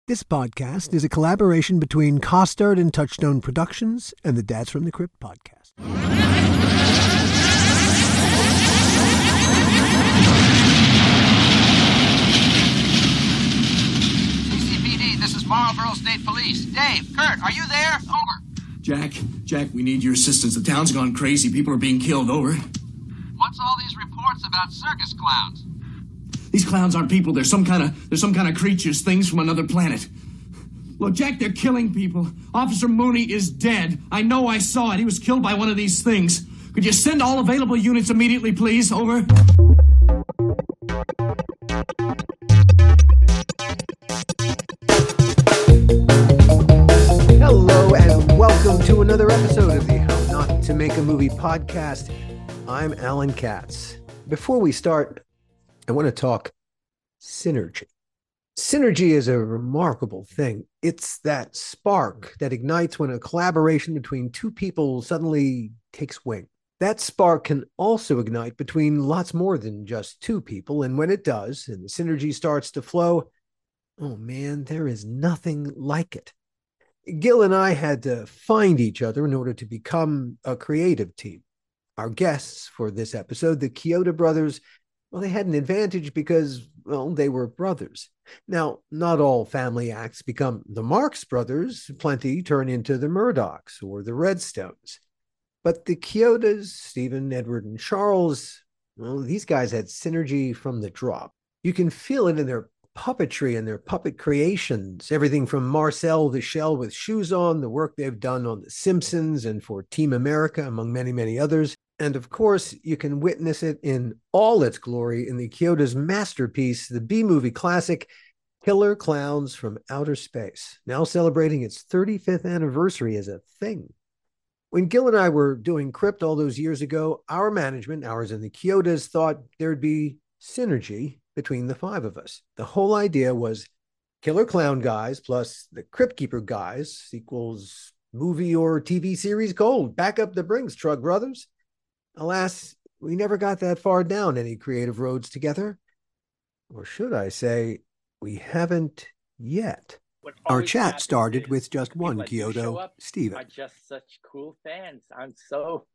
This podcast is a collaboration between Costard and Touchstone Productions and the Dads from the Crypt podcast. CCPD, this is Marlboro State Police. Dave, Kurt, are you there? Over. Jack, we need your assistance. The town's gone crazy. People are being killed. Over. What's all these reports about circus clowns? These clowns aren't people. They're some kind of creatures, things from another planet. Look, Jack, they're killing people. Officer Mooney is dead. I know I saw it. He was killed by one of these things. Could you send all available units immediately, please? Over. Hello and welcome to another episode of the How Not to Make a Movie podcast. I'm Alan Katz. Before we start, I want to talk synergy. Synergy is a remarkable thing. It's that spark that ignites when a collaboration between two people suddenly takes wing. That spark can also ignite between lots more than just two people, and when it does, and the synergy starts to flow, oh man, there is nothing like it. Gil and I had to find each other in order to become a creative team. Our guests for this episode, the Chioda brothers, well, they had an advantage because, well, they were brothers. Now, not all family acts become the Marx Brothers. Plenty turn into the Murdochs or the Redstones. But the Chiodas, Stephen, Edward, and Charles, well, these guys had synergy from the drop. You can feel it in their puppetry and their puppet creations, everything from Marcel the Shell with Shoes On, the work they've done on The Simpsons and for Team America, among many, many others. And of course, you can witness it in all its glory in the Chioda's masterpiece, the B-movie classic, Killer Clowns from Outer Space, now celebrating its 35th anniversary as a thing. When Gil and I were doing Crypt all those years ago, our management, ours and the Chiodas, thought there'd be synergy between the five of us. The whole idea was Killer Clown guys plus the Crypt Keeper guys equals movie or TV series gold. Back up the Brinks, Trug Brothers. Alas, we never got that far down any creative roads together. Or should I say, we haven't yet. Our chat started with just one Chiodo, Stephen. Are just such cool fans. I'm so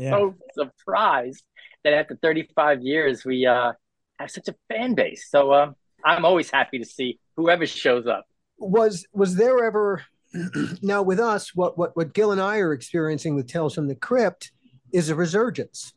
surprised that after 35 years, we have such a fan base. So I'm always happy to see whoever shows up. Was there ever, now with us, what Gil and I are experiencing with Tales from the Crypt is a resurgence.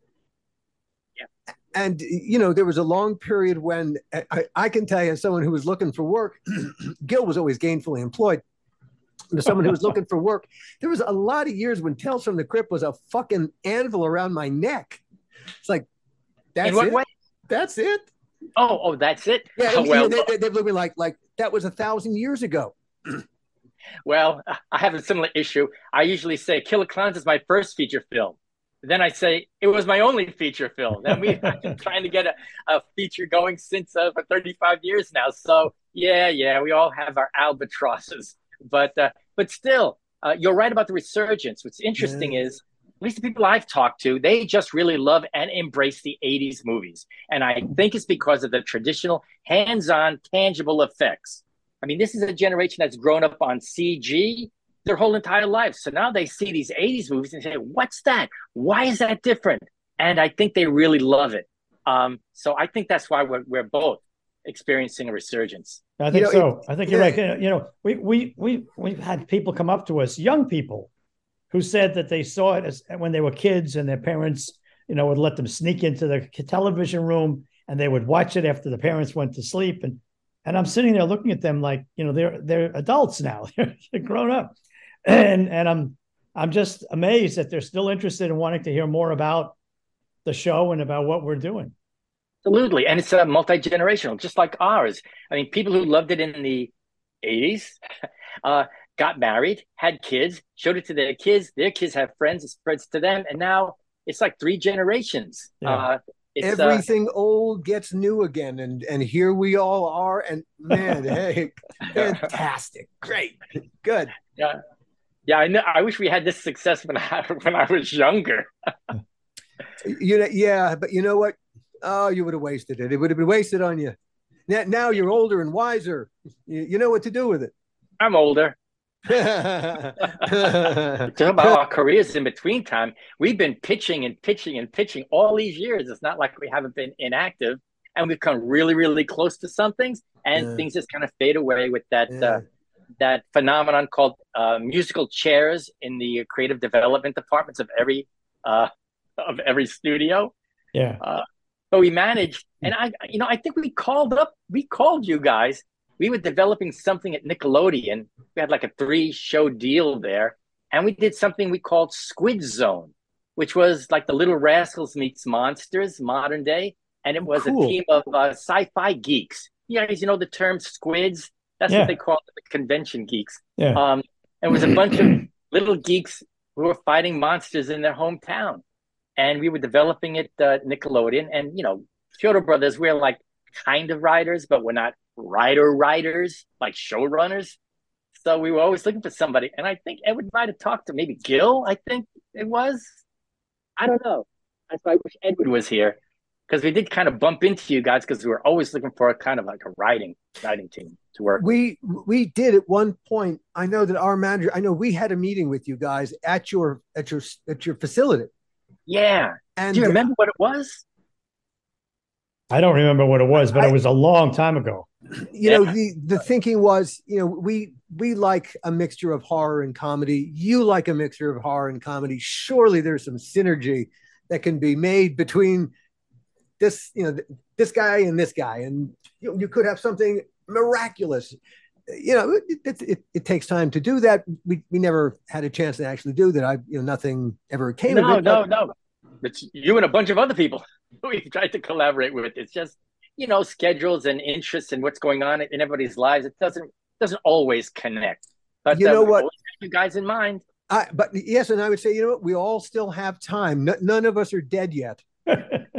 Yeah. And, you know, there was a long period when I can tell you, as someone who was looking for work, Gil was always gainfully employed. As someone who was looking for work, there was a lot of years when Tales from the Crypt was a fucking anvil around my neck. It's like, that's In what it? way? That's it? Oh, that's it? Yeah, Oh, well, they look at me like that was 1,000 years ago. Well, I have a similar issue. I usually say Killer Clowns is my first feature film. Then I say it was my only feature film. Then we've been trying to get a feature going since for 35 years now. So yeah, we all have our albatrosses. But still, you're right about the resurgence. What's interesting is, at least the people I've talked to, they just really love and embrace the 80s movies. And I think it's because of the traditional hands-on, tangible effects. I mean, this is a generation that's grown up on CG their whole entire life. So now they see these 80s movies and say, what's that? Why is that different? And I think they really love it. So I think that's why we're both experiencing a resurgence. I think so. I think you're right. You know, we've had people come up to us, young people, who said that they saw it as when they were kids and their parents, you know, would let them sneak into the television room and they would watch it after the parents went to sleep. And I'm sitting there looking at them like, you know, they're adults now, they're grown up. And I'm just amazed that they're still interested in wanting to hear more about the show and about what we're doing. Absolutely. And it's multi-generational, just like ours. I mean, people who loved it in the 80s got married, had kids, showed it to their kids have friends, it spreads to them. And now it's like 3 generations. Yeah. Everything old gets new again. And here we all are. And man, hey, fantastic. Great. Good. Yeah. Yeah, I know. I wish we had this success when I was younger. But you know what? Oh, you would have wasted it. It would have been wasted on you. Now you're older and wiser. You know what to do with it. I'm older. Yeah. Talk about our careers in between time. We've been pitching and pitching and pitching all these years. It's not like we haven't been inactive, and we've come really, really close to some things, and things just kind of fade away with that phenomenon called musical chairs in the creative development departments of every studio. Yeah. But we managed, and I think we called you guys. We were developing something at Nickelodeon. We had like a 3-show deal there. And we did something we called Squid Zone, which was like the Little Rascals meets Monsters, modern day. And it was a team of sci-fi geeks. You guys, the term squids? That's what they call the convention geeks. Yeah. And it was a bunch of little geeks who were fighting monsters in their hometown. And we were developing it Nickelodeon. And, Kyoto Brothers, we're like kind of writers, but we're not writers, like showrunners. So we were always looking for somebody. And I think Edward might have talked to maybe Gil, I think it was. I don't know. That's why I wish Edward was here. Because we did kind of bump into you guys because we were always looking for a kind of like a writing team to work. We did at one point. I know that our manager, we had a meeting with you guys at your facility. Yeah. And do you remember what it was? I don't remember what it was, but it was a long time ago. The thinking was, we like a mixture of horror and comedy. You like a mixture of horror and comedy. Surely there's some synergy that can be made between this, this guy and this guy, and you could have something miraculous. It takes time to do that. We never had a chance to actually do that. Nothing ever came of it. No. It's you and a bunch of other people we tried to collaborate with. It's just, schedules and interests and what's going on in everybody's lives. It doesn't always connect. But you know what? Always have you guys in mind. But yes, and I would say, we all still have time. None of us are dead yet. That's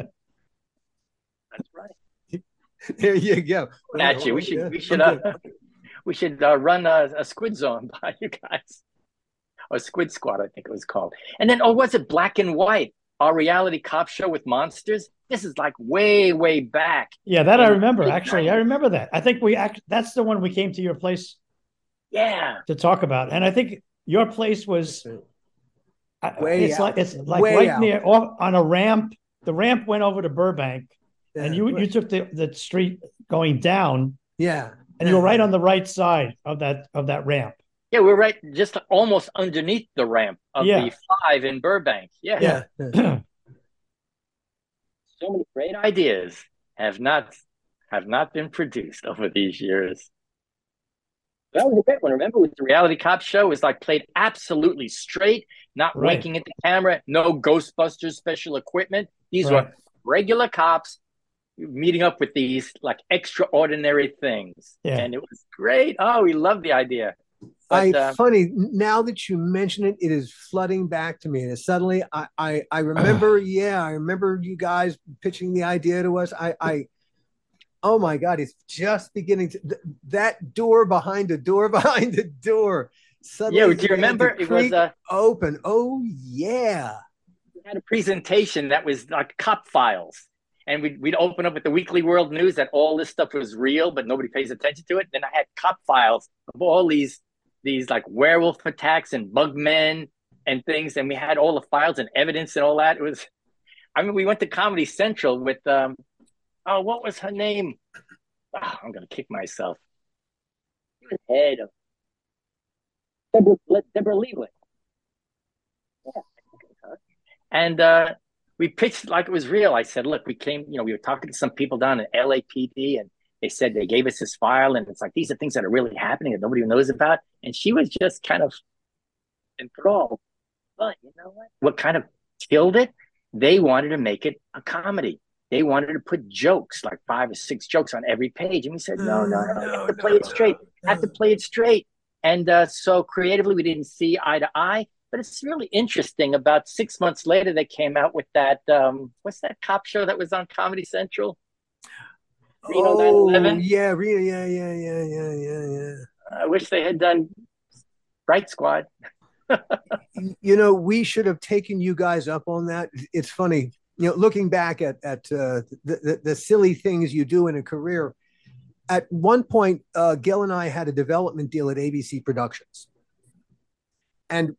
right. There you go. Actually, we should run a Squid Zone by you guys, or Squid Squad, I think it was called. And then, was it Black and White? Our reality cop show with monsters. This is like way, way back. Yeah, that I remember. Actually, I remember that. I think that's the one we came to your place. Yeah. To talk about, and I think your place was. It's like way right out. near on a ramp. The ramp went over to Burbank, and you took the street going down. Yeah. And you were right on the right side of that ramp. Yeah, we're right just almost underneath the ramp of the 5 in Burbank. Yeah. So many great ideas have not been produced over these years. That was a great one. Remember, with the reality cop show, it was like played absolutely straight, not winking at the camera, no Ghostbusters special equipment. These were regular cops meeting up with these like extraordinary things. Yeah. And it was great. Oh, we loved the idea. But, funny, now that you mention it, it is flooding back to me. And suddenly I remember, I remember you guys pitching the idea to us. Oh my God, it's just beginning to, that door behind a door behind a door. Suddenly, do you remember it was open? Oh yeah. We had a presentation that was like cop files. And we'd open up with the Weekly World News that all this stuff was real, but nobody pays attention to it. Then I had cop files of all these like werewolf attacks and bug men and things. And we had all the files and evidence and all that. We went to Comedy Central with, what was her name? Oh, I'm going to kick myself. She was head of Deborah Leland. Yeah, I think it was her. And we pitched like it was real. I said, look, we were talking to some people down at LAPD, and they said they gave us this file, and it's like, these are things that are really happening that nobody knows about. And she was just kind of enthralled. But you know what kind of killed it? They wanted to make it a comedy. They wanted to put jokes, like 5 or 6 jokes on every page. And we said, no, you have to play it straight. Have to play it straight. And so creatively, we didn't see eye to eye. But it's really interesting. About 6 months later, they came out with that, what's that cop show that was on Comedy Central? Reno 9/11? Yeah, Reno, yeah. I wish they had done Bright Squad. We should have taken you guys up on that. It's funny, looking back at the silly things you do in a career. at one point, Gil and I had a development deal at ABC Productions, and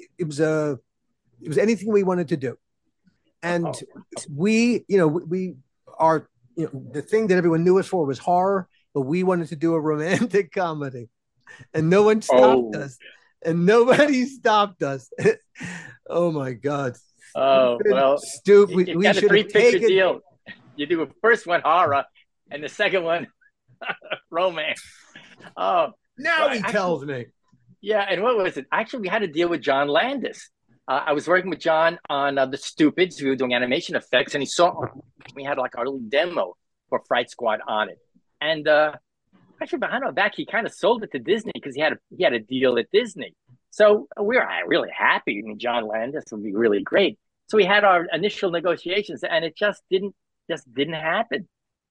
it was anything we wanted to do, and we are the thing that everyone knew us for was horror, but we wanted to do a romantic comedy, and no one stopped us, and nobody stopped us. Oh my God! Oh well, stupid. We should have taken deal. You do a first one horror, and the second one romance. Oh, now he tells me. Yeah, and what was it? Actually, we had to deal with John Landis. I was working with John on The Stupids. We were doing animation effects, and he saw we had like our little demo for Fright Squad on it. And actually, behind our back, he kind of sold it to Disney because he had a deal at Disney. So we were really happy. I mean, John Landis would be really great. So we had our initial negotiations, and it just didn't happen.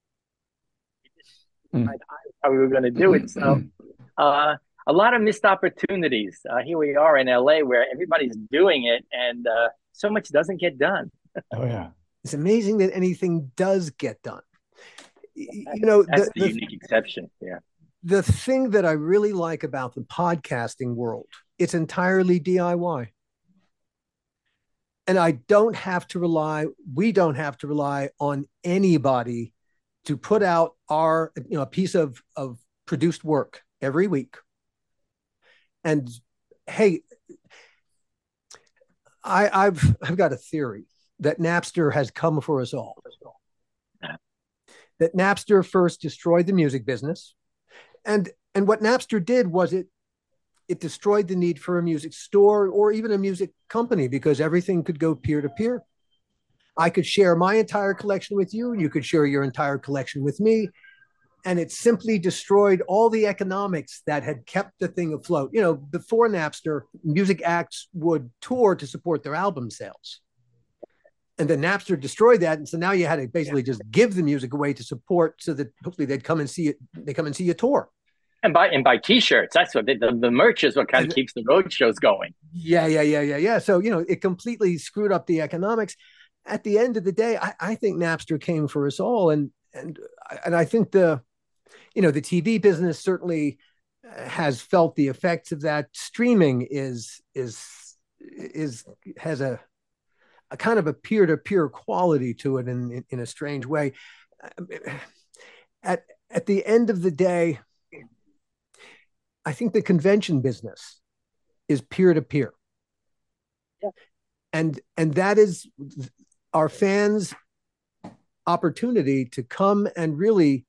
How we were going to do it. So a lot of missed opportunities. Here we are in LA where everybody's doing it, and so much doesn't get done. Oh yeah, it's amazing that anything does get done. That's the unique exception. Yeah. The thing that I really like about the podcasting world, it's entirely DIY. And we don't have to rely on anybody to put out a piece of produced work every week. And hey, I've got a theory that Napster has come for us all. That Napster first destroyed the music business. And what Napster did was it destroyed the need for a music store or even a music company because everything could go peer to peer. I could share my entire collection with you. You could share your entire collection with me. And it simply destroyed all the economics that had kept the thing afloat. Before Napster, music acts would tour to support their album sales. And then Napster destroyed that. And so now you had to basically just give the music away to support so that hopefully they'd come and see it. They come and see you tour. And buy T-shirts. That's what the merch is what kind of keeps the road shows going. Yeah. So, it completely screwed up the economics. At the end of the day, I think Napster came for us all. And I think the TV business certainly has felt the effects of that. Streaming has a kind of a peer-to-peer quality to it in a strange way. At the end of the day, I think the convention business is peer-to-peer. Yeah. And that is our fans' opportunity to come and really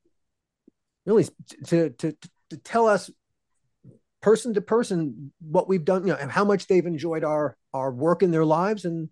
to tell us person to person what we've done, and how much they've enjoyed our work in their lives. And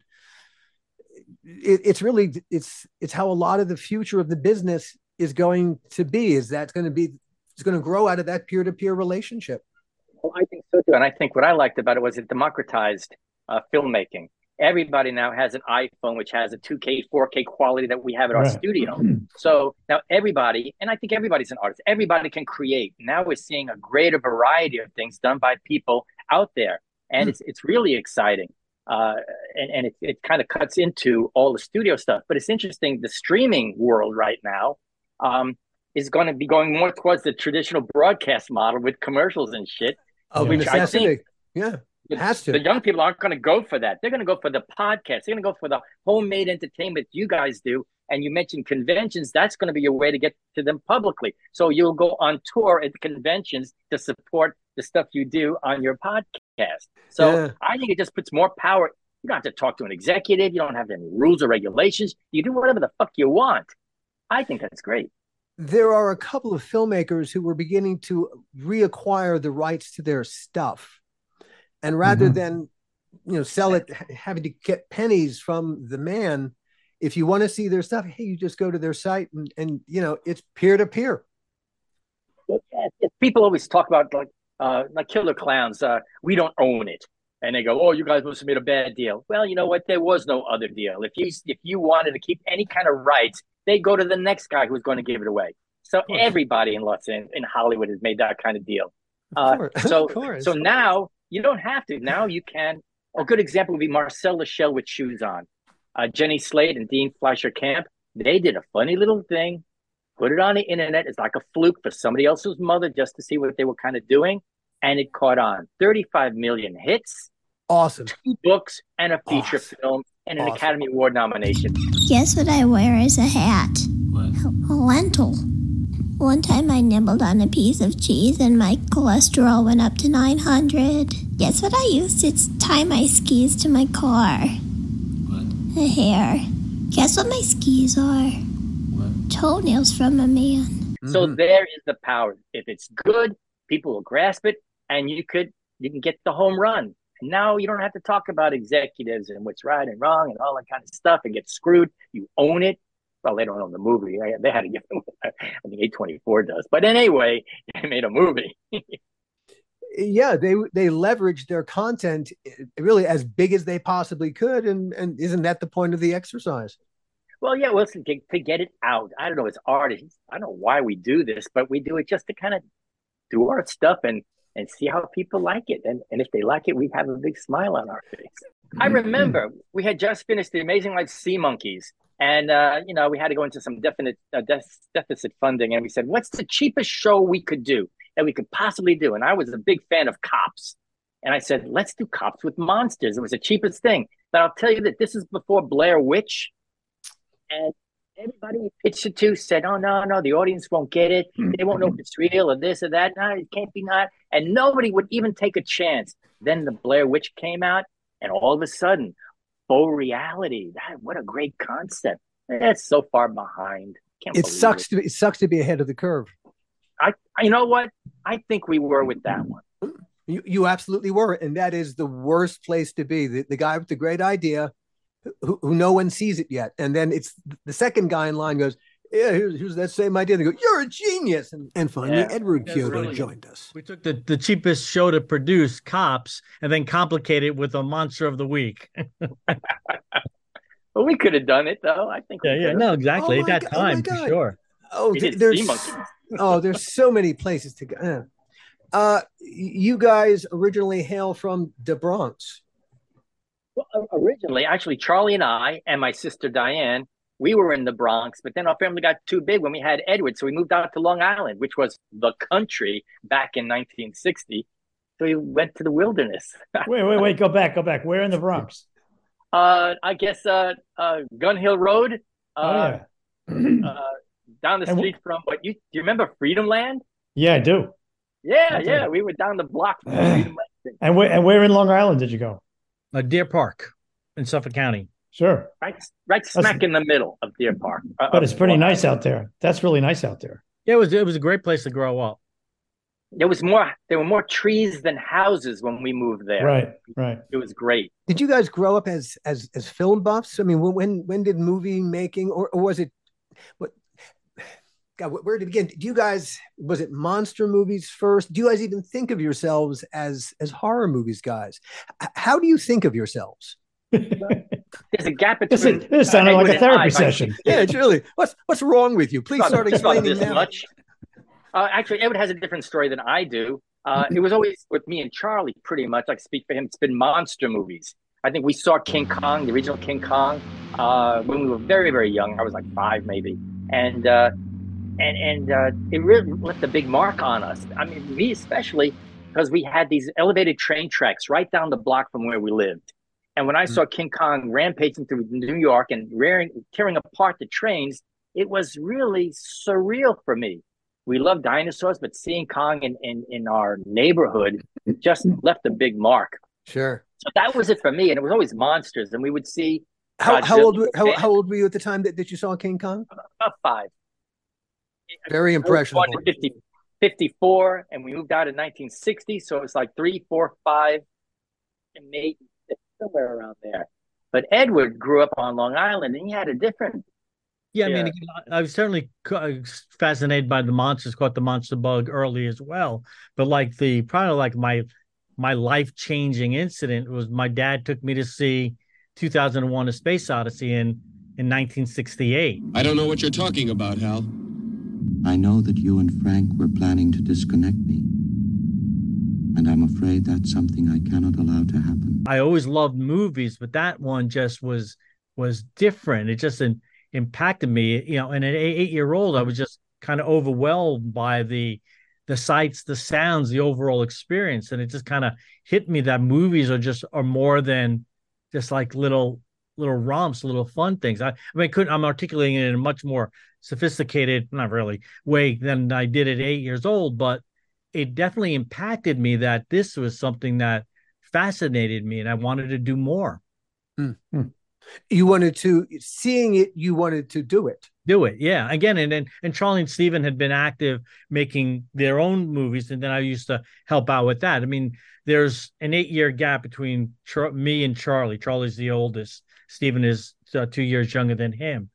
it's how a lot of the future of the business is going to be. It's going to grow out of that peer-to-peer relationship. Well, I think so too. And I think what I liked about it was it democratized filmmaking. Everybody now has an iPhone, which has a 2K, 4K quality that we have at our studio. So now everybody, and I think everybody's an artist, everybody can create. Now we're seeing a greater variety of things done by people out there. And it's really exciting. And it kind of cuts into all the studio stuff. But it's interesting, the streaming world right now is going to be going more towards the traditional broadcast model with commercials and shit. Which I think, it has to. The young people aren't going to go for that. They're going to go for the podcast. They're going to go for the homemade entertainment you guys do. And you mentioned conventions. That's going to be your way to get to them publicly. So you'll go on tour at the conventions to support the stuff you do on your podcast. So I think it just puts more power. You don't have to talk to an executive. You don't have any rules or regulations. You do whatever the fuck you want. I think that's great. There are a couple of filmmakers who were beginning to reacquire the rights to their stuff. And rather than, sell it, having to get pennies from the man, if you want to see their stuff, hey, you just go to their site and it's peer to peer. People always talk about like Killer Clowns. We don't own it, and they go, "Oh, you guys must have made a bad deal." Well, you know what? There was no other deal. If you wanted to keep any kind of rights, they go to the next guy who's going to give it away. So everybody in Hollywood has made that kind of deal. So now you don't have to. Now you can. A good example would be Marcel Lachelle with Shoes On. Jenny Slate and Dean Fleischer Camp, they did a funny little thing. put it on the internet. It's like a fluke for somebody else's mother just to see what they were kind of doing. And it caught on. 35 million hits, Awesome. 2 books, and a feature film, and an Academy Award nomination. Guess what I wear as a hat? What? A lentil. One time I nibbled on a piece of cheese and my cholesterol went up to 900. Guess what I used to tie my skis to my car? What? A hair. Guess what my skis are? What? Toenails from a man. So there is the power. If it's good, people will grasp it, and you can get the home run. And now you don't have to talk about executives and what's right and wrong and all that kind of stuff and get screwed. You own it. Well, they don't own the movie. They had to give them, I think A24 does. But anyway, they made a movie. Yeah, they leveraged their content really as big as they possibly could. And isn't that the point of the exercise? Well, yeah, well, to get it out. I don't know, it's art. I don't know why we do this, but we do it just to kind of do our stuff and see how people like it. And if they like it, we have a big smile on our face. I remember we had just finished The Amazing Life Sea Monkeys. And, we had to go into some deficit funding. And we said, what's the cheapest show we could do that we could possibly do? And I was a big fan of Cops. And I said, let's do Cops with monsters. It was the cheapest thing. But I'll tell you that this is before Blair Witch. And everybody we pitched it to said, oh, no, the audience won't get it. They won't know if it's real or this or that. No, it can't be not. And nobody would even take a chance. Then the Blair Witch came out, and all of a sudden, faux reality. What a great concept. That's so far behind. It sucks to be ahead of the curve. You know what? I think we were with that one. You absolutely were. And that is the worst place to be. The guy with the great idea who no one sees it yet. And then it's the second guy in line goes, yeah, here's that same idea. They go, you're a genius. And finally, Edward Kyoto joined us. We took the cheapest show to produce, Cops, and then complicated it with a Monster of the Week. Well, we could have done it, though. I think. No, exactly. At that time, for sure. There's so many places to go. You guys originally hail from the Bronx. Well, originally, actually, Charlie and I and my sister Diane, we were in the Bronx, but then our family got too big when we had Edward, so we moved out to Long Island, which was the country back in 1960. So we went to the wilderness. Wait, go back. Where in the Bronx? I guess Gun Hill Road. Down the street from do you remember Freedom Land? Yeah, I do. Yeah, we were down the block from Freedom Land. And where in Long Island did you go? Deer Park in Suffolk County. Sure. Right smack in the middle of Deer Park. But it's pretty nice out there. That's really nice out there. Yeah, it was a great place to grow up. There were more trees than houses when we moved there. Right. It was great. Did you guys grow up as film buffs? I mean, when did movie making or was it where did it begin? Was it monster movies first? Do you guys even think of yourselves as horror movies guys? How do you think of yourselves? There's a gap between this sounded like a therapy session. Yeah, it's really. What's wrong with you? Please start explaining now. Much. Actually, Edward has a different story than I do. It was always with me and Charlie, pretty much. I speak for him. It's been monster movies. I think we saw King Kong, the original King Kong, when we were very, very young. I was like 5, maybe, and it really left a big mark on us. I mean, me especially, because we had these elevated train tracks right down the block from where we lived. And when I saw King Kong rampaging through New York and tearing apart the trains, it was really surreal for me. We love dinosaurs, but seeing Kong in our neighborhood just left a big mark. Sure. So that was it for me. And it was always monsters. And we would see. How old were you at the time that you saw King Kong? About 5. Very impressionable. 54, and we moved out in 1960. So it was like 3, 4, 5, and maybe somewhere around there. But Edward grew up on Long Island, and he had a different. Yeah, I mean, I was certainly fascinated by the monsters, caught the monster bug early as well. But my life-changing incident was my dad took me to see 2001: A Space Odyssey in 1968. I don't know what you're talking about, Hal. I know that you and Frank were planning to disconnect me. And I'm afraid that's something I cannot allow to happen. I always loved movies, but that one just was different. It just impacted me, and at 8-year-old, I was just kind of overwhelmed by the sights, the sounds, the overall experience. And it just kind of hit me that movies are more than just like little romps, little fun things. I mean, I'm articulating it in a much more sophisticated, not really, way than I did at 8 years old, but it definitely impacted me that this was something that fascinated me and I wanted to do more. Mm-hmm. You wanted to, seeing it, you wanted to do it. Yeah. Again, and Charlie and Steven had been active making their own movies, and then I used to help out with that. I mean, there's an 8-year gap between me and Charlie. Charlie's the oldest. Steven is 2 years younger than him.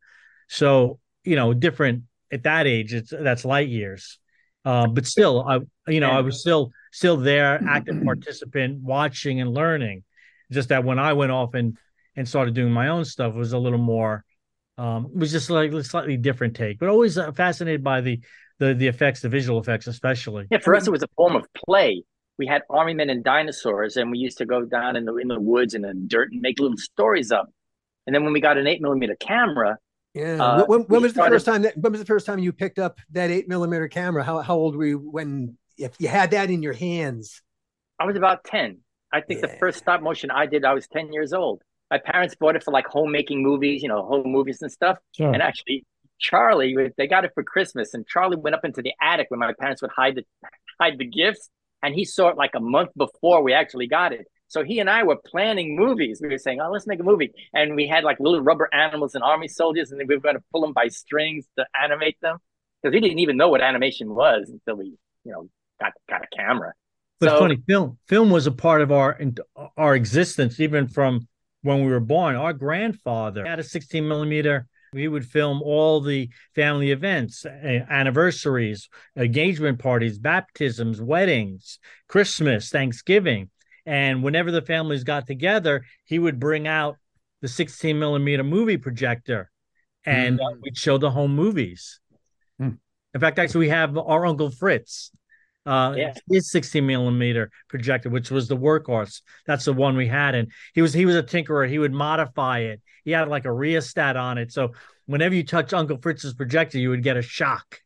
So, different at that age, that's light years. But still, I was still there, active participant, watching and learning. Just that when I went off and started doing my own stuff, it was a little more, it was just like a slightly different take, but always fascinated by the effects, the visual effects, especially. Yeah, for us, it was a form of play. We had army men and dinosaurs, and we used to go down in the woods and the dirt and make little stories up. And then when we got an 8mm camera, when was the first time you picked up that 8mm camera? How old were you if you had that in your hands? I was about 10. I think the first stop motion I did, I was 10 years old. My parents bought it for like homemaking movies, home movies and stuff. Sure. And actually, Charlie, they got it for Christmas, and Charlie went up into the attic when my parents would hide the gifts, and he saw it like a month before we actually got it. So he and I were planning movies. We were saying, "Oh, let's make a movie," and we had like little rubber animals and army soldiers, and we were going to pull them by strings to animate them, because we didn't even know what animation was until we, got a camera. But it's funny, film was a part of our existence even from when we were born. Our grandfather had a 16mm. We would film all the family events, anniversaries, engagement parties, baptisms, weddings, Christmas, Thanksgiving. And whenever the families got together, he would bring out the 16mm movie projector, and we'd show the home movies. In fact, actually, we have our Uncle Fritz, his 16mm projector, which was the workhorse. That's the one we had. And he was a tinkerer. He would modify it. He had like a rheostat on it. So whenever you touch Uncle Fritz's projector, you would get a shock.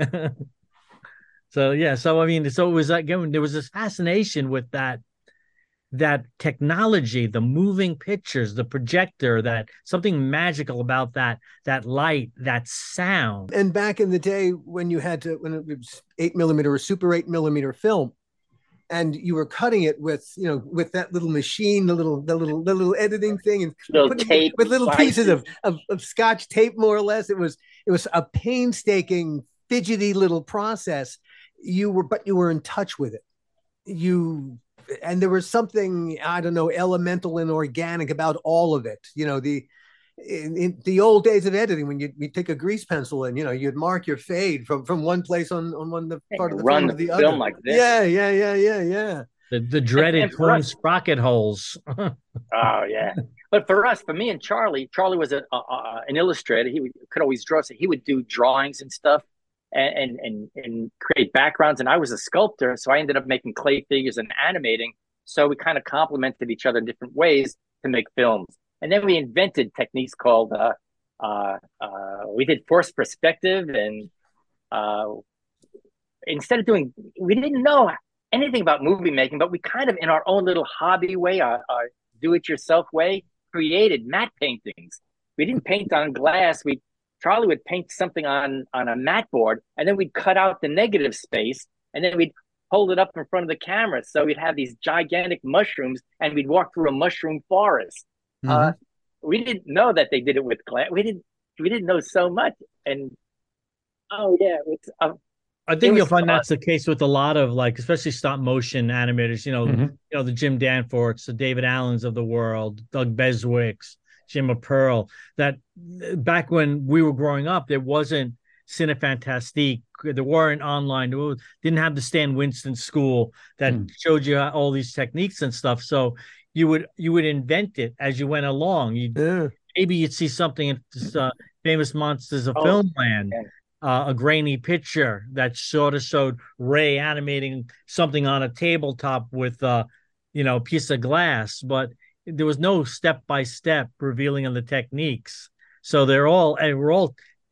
So it was like, there was this fascination with that technology, the moving pictures, the projector, that something magical about that light, that sound. And back in the day when it was 8mm or super 8mm film, and you were cutting it with that little machine, the little editing thing, and little tape with little pieces of Scotch tape, more or less. It was a painstaking, fidgety little process. You were in touch with it. And there was something, I don't know, elemental and organic about all of it. In the old days of editing, when you take a grease pencil and you'd mark your fade from one place on one part of the film to the other. Like this. Yeah. The dreaded twin sprocket holes. Oh yeah. But for me and Charlie was an illustrator. He could always draw, so he would do drawings and stuff. And create backgrounds. And I was a sculptor, so I ended up making clay figures and animating. So we kind of complemented each other in different ways to make films. And then we invented techniques called, we did forced perspective. And we didn't know anything about movie making, but we kind of, in our own little hobby way, our do-it-yourself way, created matte paintings. We didn't paint on glass. Charlie would paint something on a mat board, and then we'd cut out the negative space, and then we'd hold it up in front of the camera. So we'd have these gigantic mushrooms, and we'd walk through a mushroom forest. Mm-hmm. We didn't know that they did it with glass. We didn't know so much. And I think you'll find that's the case with a lot of, like, especially stop motion animators. The Jim Danforths, the David Allens of the world, Doug Beswicks, Jim Pearl, that back when we were growing up, there wasn't Cinefantastique, there weren't online, didn't have the Stan Winston school that showed you all these techniques and stuff. So you would invent it as you went along. Maybe you'd see something in Famous Monsters of Filmland, a grainy picture that sort of showed Ray animating something on a tabletop with a piece of glass, but there was no step-by-step revealing of the techniques. So we're all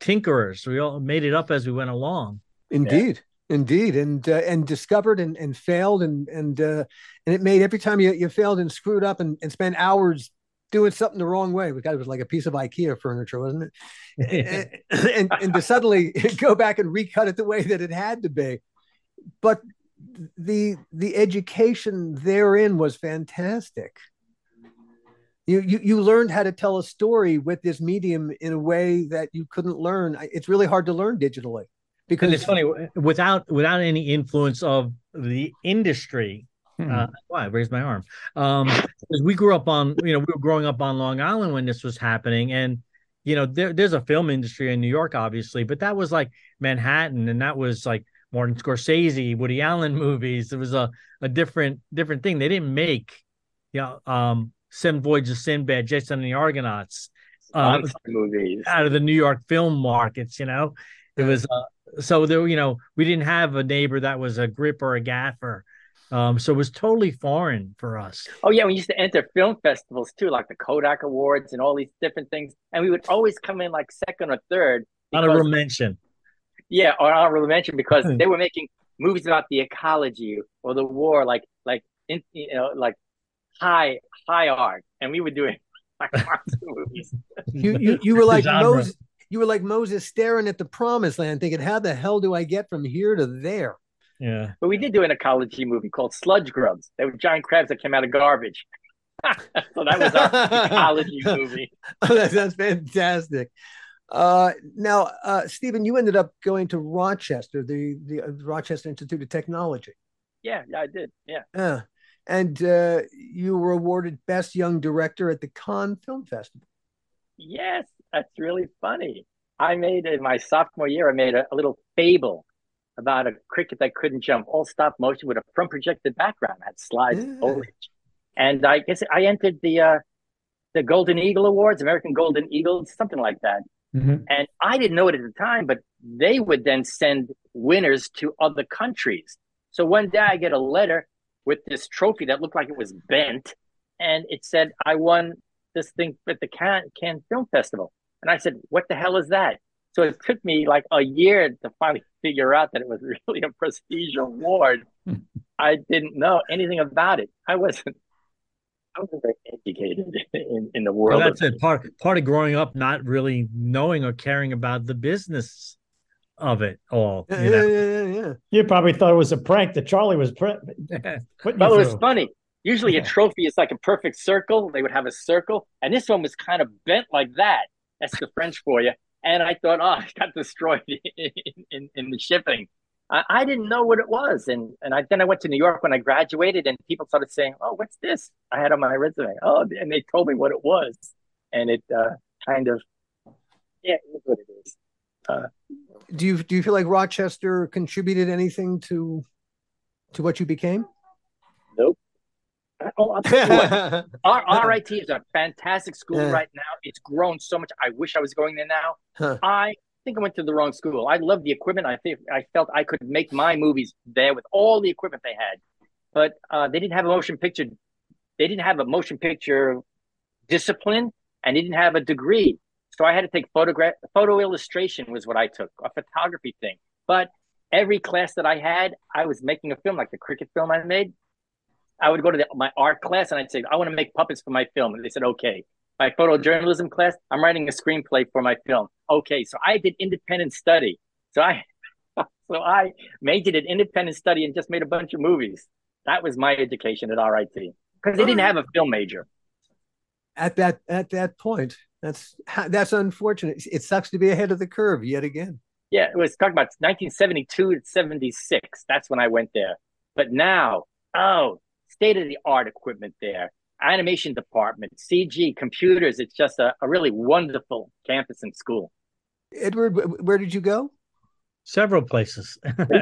tinkerers. We all made it up as we went along. Indeed. Indeed, and discovered and failed, and it made every time you failed and screwed up and spent hours doing something the wrong way. It was like a piece of IKEA furniture, wasn't it? and to suddenly go back and recut it the way that it had to be. But the education therein was fantastic. You learned how to tell a story with this medium in a way that you couldn't learn. It's really hard to learn digitally. Because and it's funny, without any influence of the industry. Why I raised my arm? Because we grew up on, we were growing up on Long Island when this was happening, and there's a film industry in New York, obviously, but that was like Manhattan, and that was like Martin Scorsese, Woody Allen movies. It was a different thing. They didn't make, Seven Voyages of Sinbad, Jason and the Argonauts, movies out of the New York film markets. It was. So there, we didn't have a neighbor that was a grip or a gaffer. So it was totally foreign for us. Oh yeah, we used to enter film festivals too, like the Kodak Awards and all these different things. And we would always come in like second or third. Honorable mention. Yeah, or honorable mention, because they were making movies about the ecology or the war, like high art, and we were doing like monster movies. You were like Moses. You were like Moses staring at the promised land, thinking, how the hell do I get from here to there? Yeah. But we did do an ecology movie called Sludge Grubs. They were giant crabs that came out of garbage. So that was our ecology movie. Oh, that sounds fantastic. Now, Stephen, you ended up going to Rochester, the Rochester Institute of Technology. Yeah, I did. Yeah. And you were awarded Best Young Director at the Cannes Film Festival. Yes, that's really funny. In my sophomore year, I made a little fable about a cricket that couldn't jump, all stop motion with a front projected background. Had slides, foliage. And I guess I entered the Golden Eagle Awards, American Golden Eagles, something like that. Mm-hmm. And I didn't know it at the time, but they would then send winners to other countries. So one day I get a letter with this trophy that looked like it was bent, and it said, I won this thing at the Cannes Film Festival. And I said, what the hell is that? So it took me like a year to finally figure out that it was really a prestige award. I didn't know anything about it. I wasn't very educated in the world. Well, that's it. Part of growing up, not really knowing or caring about the business of it all. Yeah. You probably thought it was a prank that Charlie was putting Well, it was funny. Usually a trophy is like a perfect circle. They would have a circle. And this one was kind of bent like that. That's the French for you. And I thought, it got destroyed in the shipping. I didn't know what it was. And then I went to New York when I graduated, and people started saying, oh, what's this? I had on my resume. Oh, and they told me what it was. And it kind of, it is what it is. Do you feel like Rochester contributed anything to what you became? Nope. I'll tell you what, our RIT is a fantastic school right now. It's grown so much. I wish I was going there now. I think I went to the wrong school. I love the equipment. I felt I could make my movies there with all the equipment they had, but they didn't have a motion picture. They didn't have a motion picture discipline, and they didn't have a degree. So I had to take photo illustration was what I took, a photography thing. But every class that I had, I was making a film, like the cricket film I made. I would go to my art class and I'd say, I want to make puppets for my film. And they said, okay. My photojournalism class, I'm writing a screenplay for my film. Okay. So I did independent study. So I majored in independent study and just made a bunch of movies. That was my education at RIT, because they didn't have a film major. At that point, that's unfortunate. It sucks to be ahead of the curve yet again. Yeah, it was talking about 1972 to 76. That's when I went there. But now, state-of-the-art equipment there, animation department, CG, computers. It's just a really wonderful campus and school. Edward, where did you go? Several places.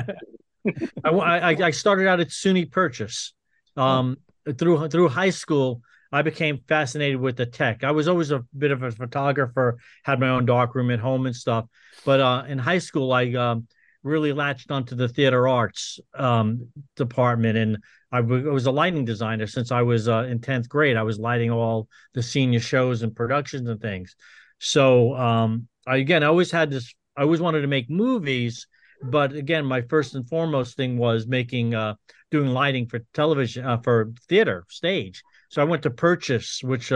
I started out at SUNY Purchase. Through high school, I became fascinated with the tech. I was always a bit of a photographer, had my own darkroom at home and stuff. But in high school, I really latched onto the theater arts department, and I was a lighting designer since I was in 10th grade. I was lighting all the senior shows and productions and things. So I always had this. I always wanted to make movies, but again, my first and foremost thing was doing lighting for television, for theater stage. So I went to Purchase, which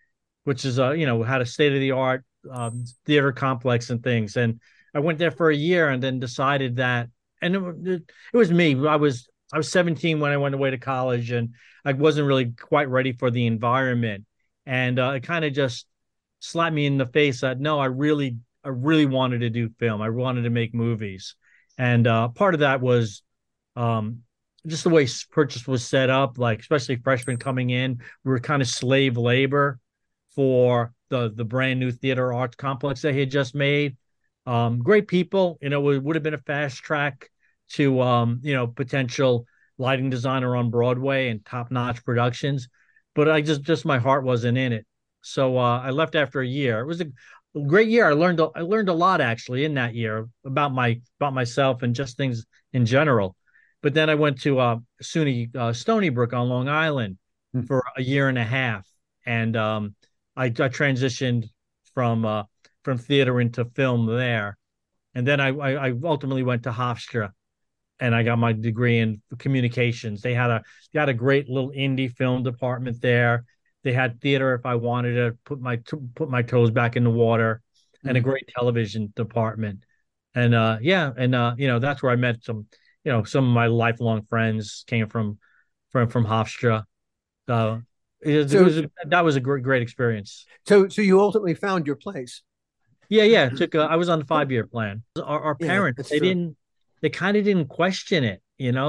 is had a state of the art theater complex and things. And I went there for a year and then decided that, and it was me. I was 17 when I went away to college, and I wasn't really quite ready for the environment. And it kind of just slapped me in the face that no, I really wanted to do film. I wanted to make movies. And part of that was just the way Purchase was set up, like especially freshmen coming in, we were kind of slave labor for the brand new theater arts complex they had just made. Great people, it would have been a fast track to potential lighting designer on Broadway and top-notch productions, but I just my heart wasn't in it. So I left after a year. It was a great year. I learned a lot actually in that year about myself and just things in general. But then I went to SUNY Stony Brook on Long Island for a year and a half, and I transitioned from theater into film there, and then I ultimately went to Hofstra, and I got my degree in communications. They had a great little indie film department there. They had theater if I wanted to put my toes back in the water, and a great television department. And that's where I met some of my lifelong friends came from Hofstra. That was a great experience. So you ultimately found your place. Yeah. I was on the 5-year plan. Our parents, they kind of didn't question it.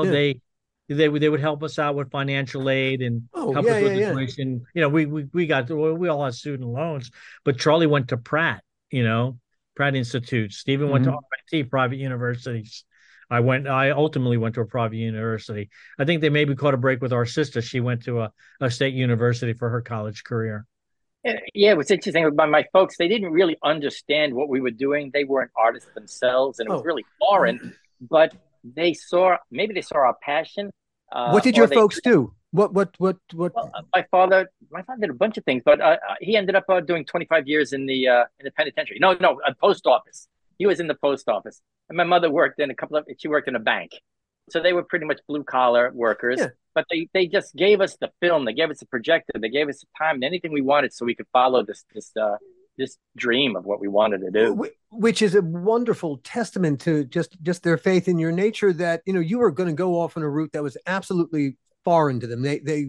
They would help us out with financial aid and help us with tuition. We all had student loans, but Charlie went to Pratt Institute. Stephen went to RIT, private universities. I ultimately went to a private university. I think they maybe caught a break with our sister. She went to a state university for her college career. Yeah, what's interesting about my folks, they didn't really understand what we were doing. They weren't artists themselves, and it was really foreign, but they saw our passion. What did your folks do? What? Well, my father did a bunch of things, but he ended up doing 25 years in the penitentiary. No, a post office. He was in the post office, and my mother worked in she worked in a bank. So they were pretty much blue collar workers, but they just gave us the film. They gave us a projector. They gave us the time and anything we wanted so we could follow this dream of what we wanted to do. Which is a wonderful testament to just their faith in your nature, that, you were going to go off on a route that was absolutely foreign to them. They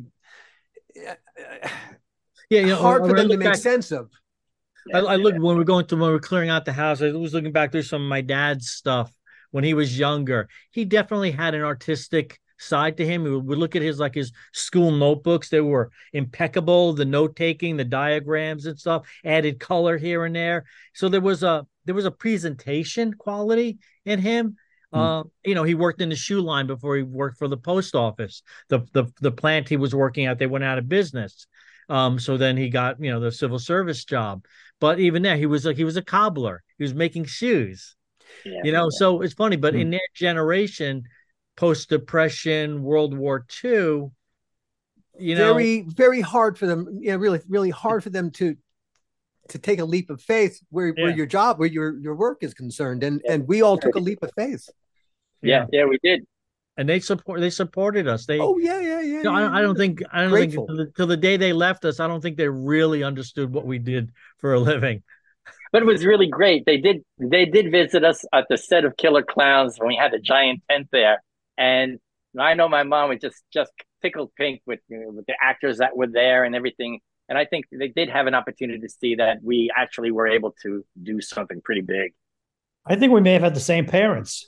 hard for them to make sense of. I looked when we were clearing out the house. I was looking back through some of my dad's stuff when he was younger. He definitely had an artistic side to him. We would look at his school notebooks. They were impeccable. The note taking, the diagrams and stuff, added color here and there. So there was a presentation quality in him. He worked in the shoe line before he worked for the post office. The plant he was working at, they went out of business. So then he got, the civil service job. But even there, he was a cobbler. He was making shoes. So it's funny, but in their generation, post-Depression, World War II, very, very hard for them. Really, really hard for them to take a leap of faith where your work is concerned. And we all took a leap of faith. Yeah, we did. And they supported us. I don't think till the day they left us, I don't think they really understood what we did for a living. But it was really great. They did visit us at the set of Killer Clowns when we had a giant tent there. And I know my mom was just tickled pink with the actors that were there and everything. And I think they did have an opportunity to see that we actually were able to do something pretty big. I think we may have had the same parents.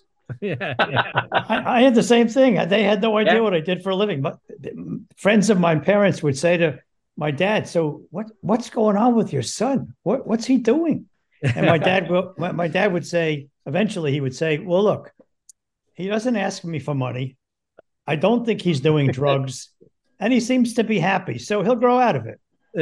I had the same thing. They had no idea what I did for a living. But friends of my parents would say to my dad, "So what's going on with your son? What's he doing?" And my dad would say, eventually he would say, "Well, look, he doesn't ask me for money. I don't think he's doing drugs, and he seems to be happy. So he'll grow out of it."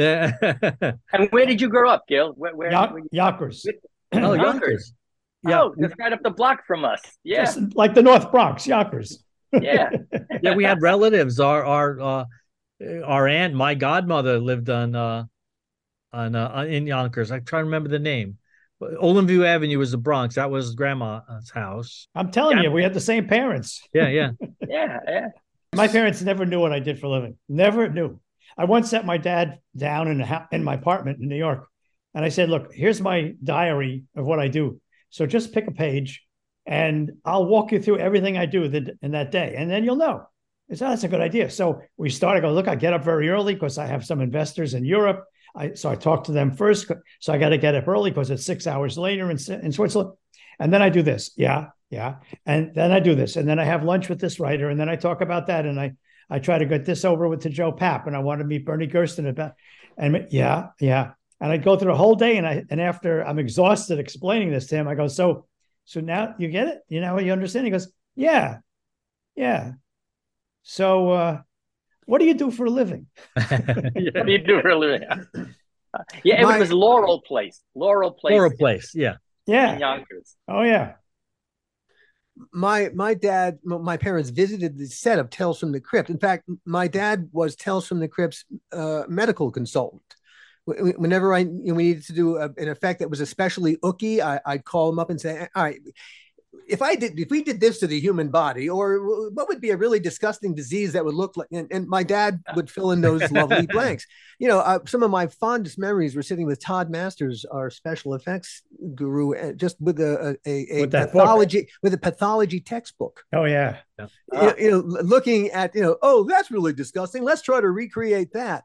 And where did you grow up, Gil? Where Yonkers. Yonkers. Yeah, just right up the block from us. Yeah, just like the North Bronx, Yonkers. Yeah, we had relatives. Our aunt, my godmother, lived on in Yonkers. I try to remember the name. Olin View Avenue was the Bronx. That was Grandma's house. I'm telling you, we had the same parents. Yeah, yeah. Yeah. My parents never knew what I did for a living. Never knew. I once sat my dad down in my apartment in New York, and I said, "Look, here's my diary of what I do. So just pick a page, and I'll walk you through everything I do in that day, and then you'll know." I said, "That's a good idea." So we started. I go, "Look, I get up very early because I have some investors in Europe. So I talk to them first. So I got to get up early because it's 6 hours later in Switzerland, and then I do this. Yeah. And then I do this. And then I have lunch with this writer. And then I talk about that. And I try to get this over with to Joe Papp. And I want to meet Bernie Gersten about, and yeah. And I go through the whole day. And after I'm exhausted explaining this to him, I go, so now you get it? You know, you understand? He goes, yeah. So, what do you do for a living? What do you do for a living? It was Laurel Place. Laurel Place. Yeah. In Yonkers. Oh, yeah. My parents visited the set of Tales from the Crypt. In fact, my dad was Tales from the Crypt's medical consultant. Whenever we needed to do an effect that was especially ooky, I'd call him up and say, "All right, if we did this to the human body, or what would be a really disgusting disease that would look like," and my dad would fill in those lovely blanks. You know, some of my fondest memories were sitting with Todd Masters, our special effects guru, just with a pathology textbook. Oh yeah. Looking at, oh, that's really disgusting. Let's try to recreate that.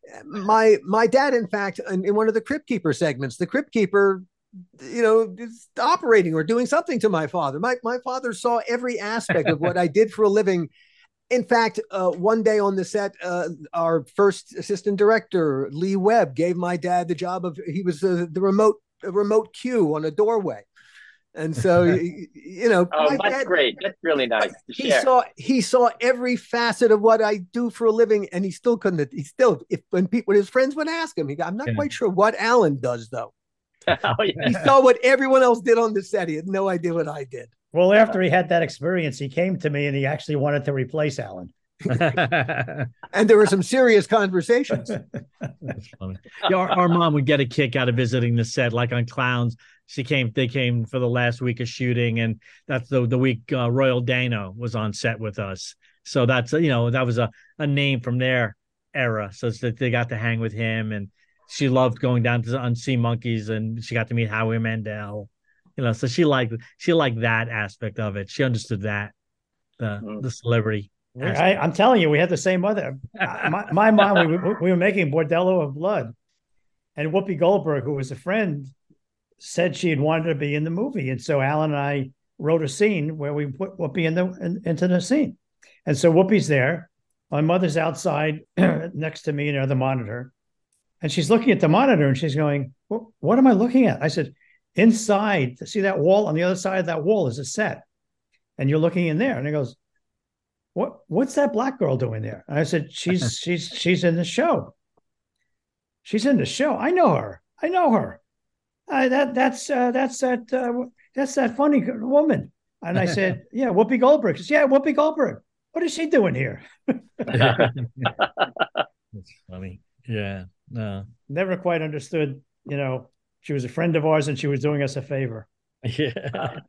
My dad, in fact, in one of the Crypt Keeper segments, the Crypt Keeper, is operating or doing something to my father. My father saw every aspect of what I did for a living. In fact, one day on the set, our first assistant director, Lee Webb, gave my dad the job he was the remote cue on a doorway. And so, that's great. That's really nice to share. He saw every facet of what I do for a living, and he still couldn't. When his friends would ask him, I'm not quite sure what Alan does, though. Oh, yeah. He saw what everyone else did on the set. He had no idea what I did. Well, after he had that experience, he came to me and he actually wanted to replace Alan. And there were some serious conversations. That's funny. Yeah, our mom would get a kick out of visiting the set, like on Clowns. They came for the last week of shooting, and that's the week Royal Dano was on set with us. So that's, that was a name from their era. So that they got to hang with him, and she loved going down to Sea Monkeys, and she got to meet Howie Mandel. So she liked that aspect of it. She understood that the celebrity. I'm telling you, we had the same mother. My mom, we were making Bordello of Blood, and Whoopi Goldberg, who was a friend, said she had wanted to be in the movie, and so Alan and I wrote a scene where we put Whoopi into the scene, and so Whoopi's there. My mother's outside next to me near the monitor, and she's looking at the monitor, and she's going, "What am I looking at?" I said, "Inside, see that wall? On the other side of that wall is a set, and you're looking in there." And he goes, "What's that black girl doing there?" And I said, "She's in the show. She's in the show. I know her. That's that funny woman." And I said, "Yeah, Whoopi Goldberg." She said, "Yeah, Whoopi Goldberg. What is she doing here?" That's funny. Yeah. No. Never quite understood. She was a friend of ours, and she was doing us a favor. Yeah.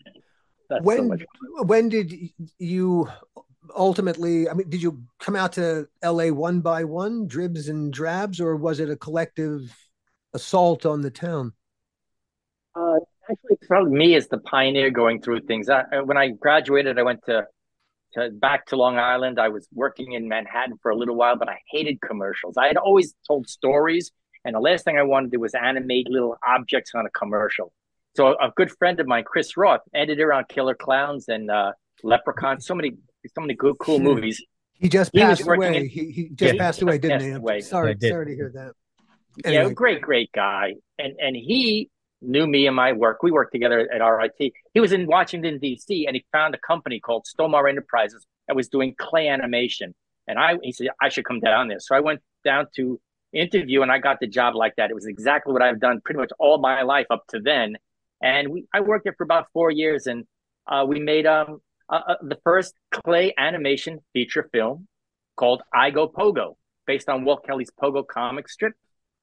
When did you ultimately? I mean, did you come out to LA one by one, dribs and drabs, or was it a collective assault on the town? Actually, probably me as the pioneer going through things. When I graduated, I went back to Long Island. I was working in Manhattan for a little while, but I hated commercials. I had always told stories, and the last thing I wanted to do was animate little objects on a commercial. So a good friend of mine, Chris Roth, editor on Killer Clowns and Leprechaun, so many good, cool movies. He just passed away. He just passed away, didn't he? Sorry to hear that. Anyway. Yeah, great guy. And he knew me and my work. We worked together at RIT. He was in Washington, D.C., and he found a company called Stomar Enterprises that was doing clay animation. And he said, I should come down there. So I went down to interview, and I got the job like that. It was exactly what I've done pretty much all my life up to then. And I worked there for about 4 years, and we made the first clay animation feature film called I Go Pogo, based on Walt Kelly's Pogo comic strip.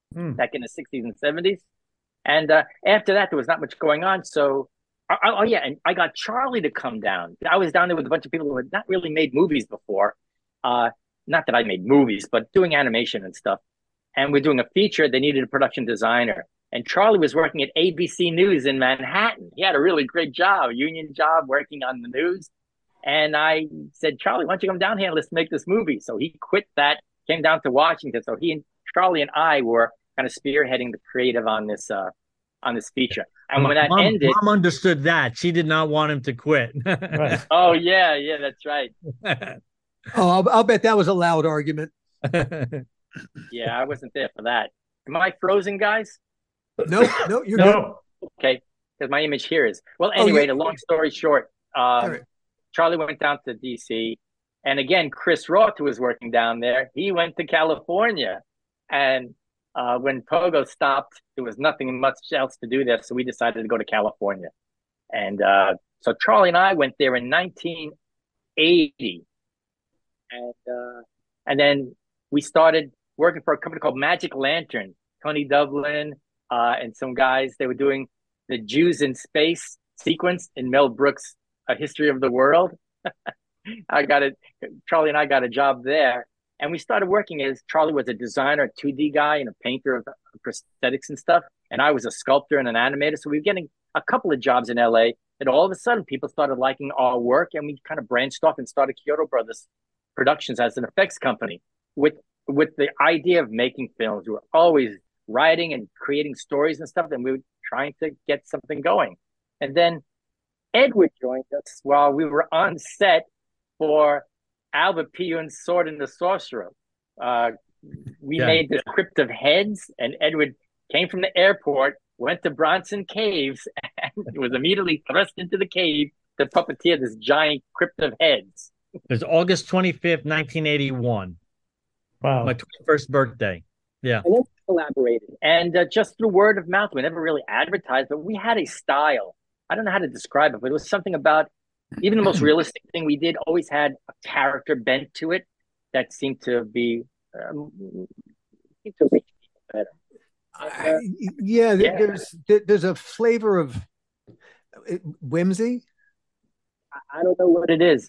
back in the 60s and 70s. And after that, there was not much going on. So, yeah, and I got Charlie to come down. I was down there with a bunch of people who had not really made movies before. Not that I made movies, but doing animation and stuff. And we're doing a feature. They needed a production designer. And Charlie was working at ABC News in Manhattan. He had a really great job, union job, working on the news. And I said, Charlie, why don't you come down here and let's make this movie? So he quit that, came down to Washington. So Charlie and I were kind of spearheading the creative on this feature. And when that ended, Mom understood that. She did not want him to quit. Right. Oh yeah, that's right. I'll bet that was a loud argument. Yeah, I wasn't there for that. Am I frozen, guys? No, you're good. Okay, because my image here is anyway. The long story short, Charlie went down to DC, and again, Chris Roth, who was working down there, he went to California, and when Pogo stopped, there was nothing much else to do there, so we decided to go to California, and so Charlie and I went there in 1980, and then we started working for a company called Magic Lantern. Tony Dublin and some guys, they were doing the Jews in Space sequence in Mel Brooks' A History of the World. Charlie and I got a job there. And we started working as Charlie was a designer, a 2D guy, and a painter of prosthetics and stuff. And I was a sculptor and an animator. So we were getting a couple of jobs in LA. And all of a sudden, people started liking our work. And we kind of branched off and started Kyoto Brothers Productions as an effects company with the idea of making films. We were always writing and creating stories and stuff. And we were trying to get something going. And then Edward joined us while we were on set for Albert Pyun's Sword and the Sorcerer. We made the Crypt of Heads, and Edward came from the airport, went to Bronson Caves, and was immediately thrust into the cave to puppeteer this giant Crypt of Heads. It was August 25th, 1981. Wow. My 21st birthday. Yeah. And then we collaborated. And just through word of mouth, we never really advertised, but we had a style. I don't know how to describe it, but it was something about even the most realistic thing we did always had a character bent to it that seemed to be reach people better. There's a flavor of whimsy. I don't know what it is.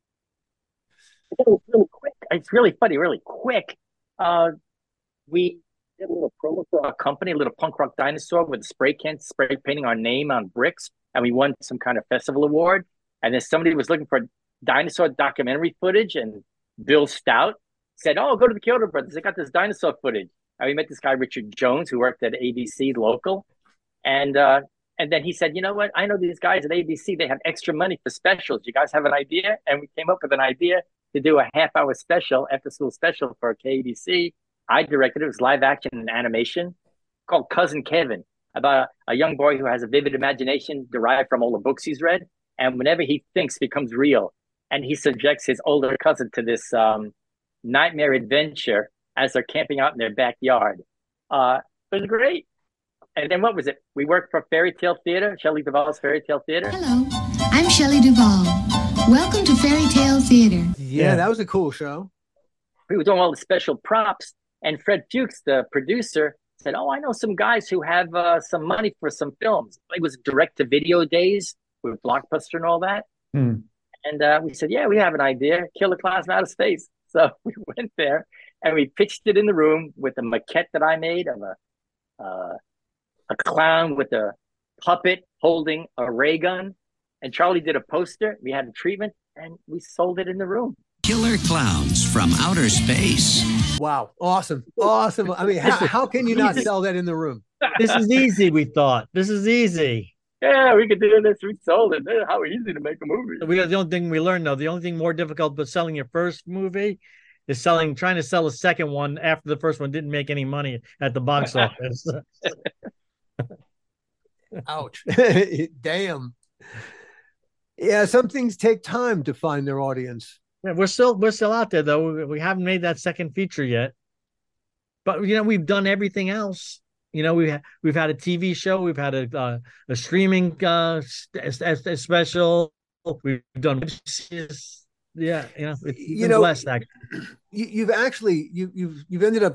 It was really quick. It's really funny, really quick. We did a little promo for our company, a little punk rock dinosaur with spray painting our name on bricks, and we won some kind of festival award. And then somebody was looking for dinosaur documentary footage, and Bill Stout said, "Oh, go to the Kyoto Brothers. They got this dinosaur footage." And we met this guy, Richard Jones, who worked at ABC local. And then he said, "You know what? I know these guys at ABC. They have extra money for specials. You guys have an idea?" And we came up with an idea to do a half-hour special, after-school special for KABC. I directed it. It was live action and animation called Cousin Kevin, about a young boy who has a vivid imagination derived from all the books he's read. And whenever he thinks, becomes real. And he subjects his older cousin to this nightmare adventure as they're camping out in their backyard. It was great. And then what was it? We worked for Fairy Tale Theater, Shelley Duvall's Fairy Tale Theater. Hello, I'm Shelley Duvall. Welcome to Fairy Tale Theater. Yeah, that was a cool show. We were doing all the special props. And Fred Fuchs, the producer, said, "Oh, I know some guys who have some money for some films." It was direct-to-video days with Blockbuster and all that. And we said, "Yeah, we have an idea. Killer Clowns from Outer Space." So we went there and we pitched it in the room with a maquette that I made of a clown with a puppet holding a ray gun. And Charlie did a poster. We had a treatment and we sold it in the room. Killer Clowns from Outer Space. Wow. Awesome. I mean, how can you not sell that in the room? This is easy, we thought. This is easy. Yeah, we could do this. We sold it. How easy to make a movie. The only thing we learned, though, the only thing more difficult but selling your first movie is trying to sell a second one after the first one didn't make any money at the box office. Ouch. Damn. Yeah, some things take time to find their audience. Yeah, we're still out there, though. We haven't made that second feature yet. But, we've done everything else. We've had a TV show, we've had a streaming special, we've done blessed. Actually. You've ended up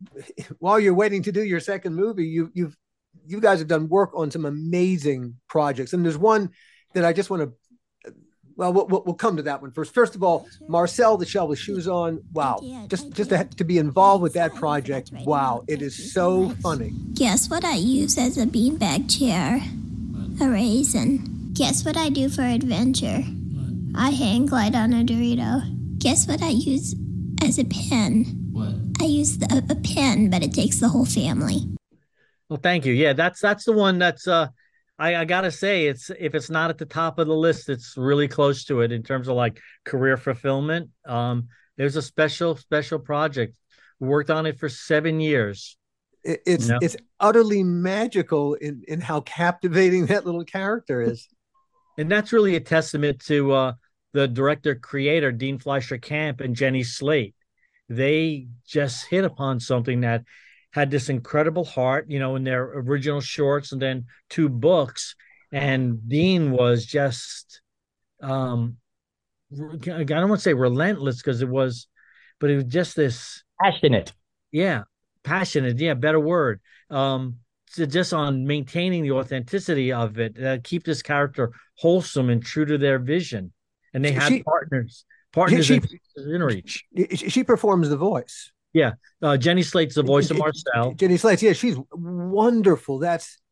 while you're waiting to do your second movie, you guys have done work on some amazing projects, and there's one that I just want to. Well, we'll come to that one first. First of all, Marcel, the Shell with Shoes On. Wow, just to be involved with that project. Wow, it is so funny. Guess what I use as a beanbag chair? A raisin. Guess what I do for adventure? I hang glide on a Dorito. Guess what I use as a pen? What? I use a pen, but it takes the whole family. Well, thank you. Yeah, that's the one that's I gotta say, if it's not at the top of the list, it's really close to it in terms of like career fulfillment. There's a special project. We worked on it for 7 years. It's utterly magical in how captivating that little character is. And that's really a testament to the director-creator, Dean Fleischer Camp and Jenny Slate. They just hit upon something that had this incredible heart, in their original shorts and then 2 books. And Dean was just, I don't want to say relentless but it was just this. Passionate. Yeah. Passionate. Yeah. Better word. Just on maintaining the authenticity of it, keep this character wholesome and true to their vision. And they had partners in reach. She performs the voice. Yeah, Jenny Slate's the voice of Marcel. Jenny Slate, yeah, she's wonderful.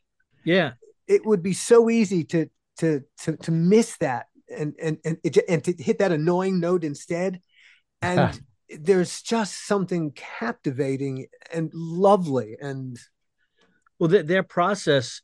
It would be so easy to miss that and to hit that annoying note instead. And there's just something captivating and lovely. And well, their process,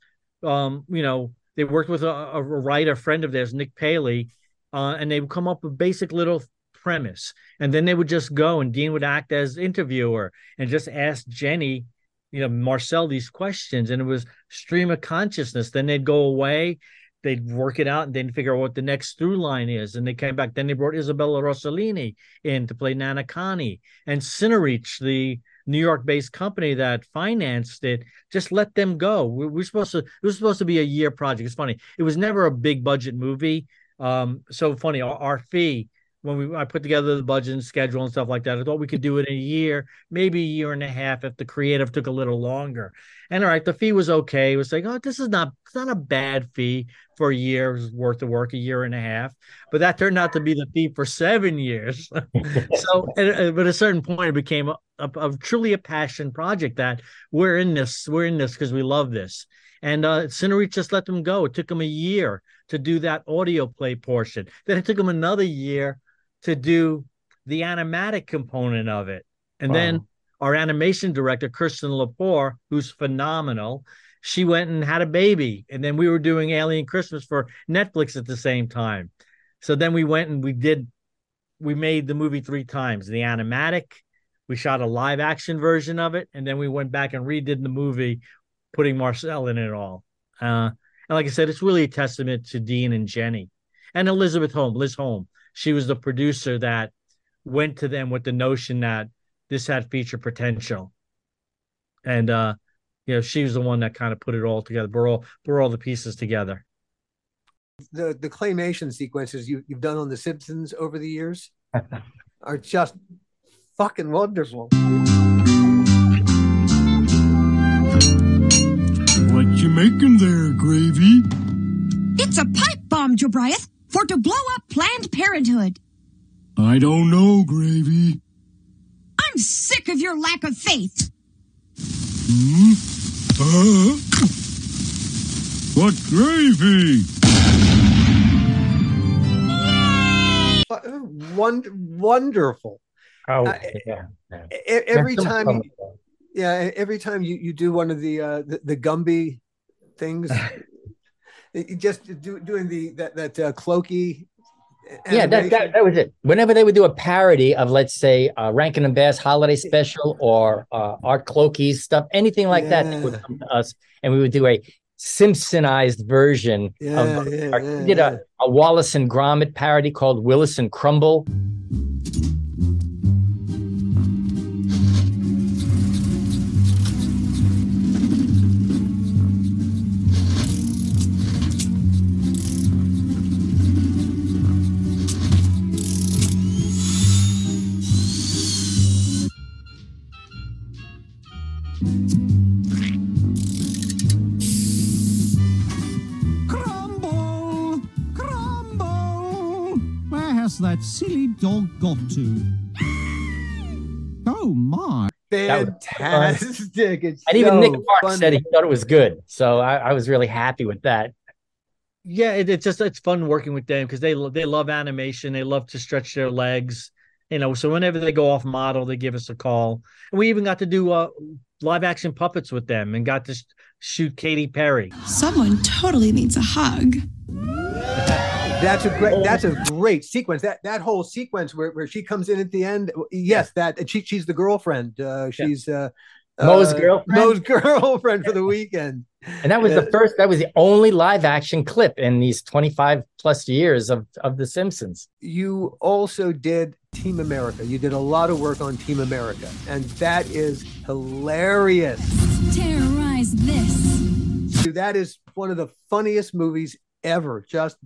they worked with a writer friend of theirs, Nick Paley, and they would come up with basic little premise, and then they would just go, and Dean would act as interviewer and just ask Jenny, Marcel, these questions, and it was stream of consciousness. Then they'd go away, they'd work it out, and then figure out what the next through line is, and they came back. Then they brought Isabella Rossellini in to play Nana Connie, and Cinereach, the New York-based company that financed it, just let them go. It was supposed to be a year project. It's funny, it was never a big budget movie. So funny, our fee, when I put together the budget and schedule and stuff like that, I thought we could do it in a year, maybe a year and a half if the creative took a little longer. And all right, the fee was okay. It was like, it's not a bad fee for a year's worth of work, a year and a half. But that turned out to be the fee for 7 years. So, but at a certain point, it became a truly a passion project that we're in this because we love this. And Cinereach just let them go. It took them a year to do that audio play portion. Then it took them another year to do the animatic component of it. And then our animation director, Kirsten Lepore, who's phenomenal, she went and had a baby. And then we were doing Alien Christmas for Netflix at the same time. So then we went and we made the movie 3 times. The animatic, we shot a live action version of it. And then we went back and redid the movie, putting Marcel in it all. And like I said, it's really a testament to Dean and Jenny and Liz Holm. She was the producer that went to them with the notion that this had feature potential. And, she was the one that kind of put it all together, brought all the pieces together. The claymation sequences you've done on The Simpsons over the years are just fucking wonderful. What you making there, Gravy? It's a pipe bomb, Jobriath, for to blow up Planned Parenthood. I don't know, Gravy. I'm sick of your lack of faith. What gravy? Wonderful. Oh, every time you do one of the Gumby things, just doing that cloaky. Yeah, that was it. Whenever they would do a parody of, let's say, Rankin and Bass Holiday Special or Art Clokey's stuff, anything like that, they would come to us, and we would do a Simpsonized version of. We did a Wallace and Gromit parody called Willis and Crumble. Crumble! Crumble! Where has that silly dog got to? Oh, my. Fantastic. It's and even so Nick Park funny. said he thought it was good. So I was really happy with that. Yeah, it's fun working with them because they love animation. They love to stretch their legs, so whenever they go off model, they give us a call. And we even got to do live action puppets with them and got to shoot Katy Perry. Someone totally needs a hug. That's a great sequence. That whole sequence where she comes in at the end. Yes, she's the girlfriend. She's Mo's girlfriend. Mo's girlfriend for the weekend. And that was that was the only live action clip in these 25 plus years of The Simpsons. You also did Team America. You did a lot of work on Team America, and that is hilarious. Terrorize this. Dude, that is one of the funniest movies ever. Just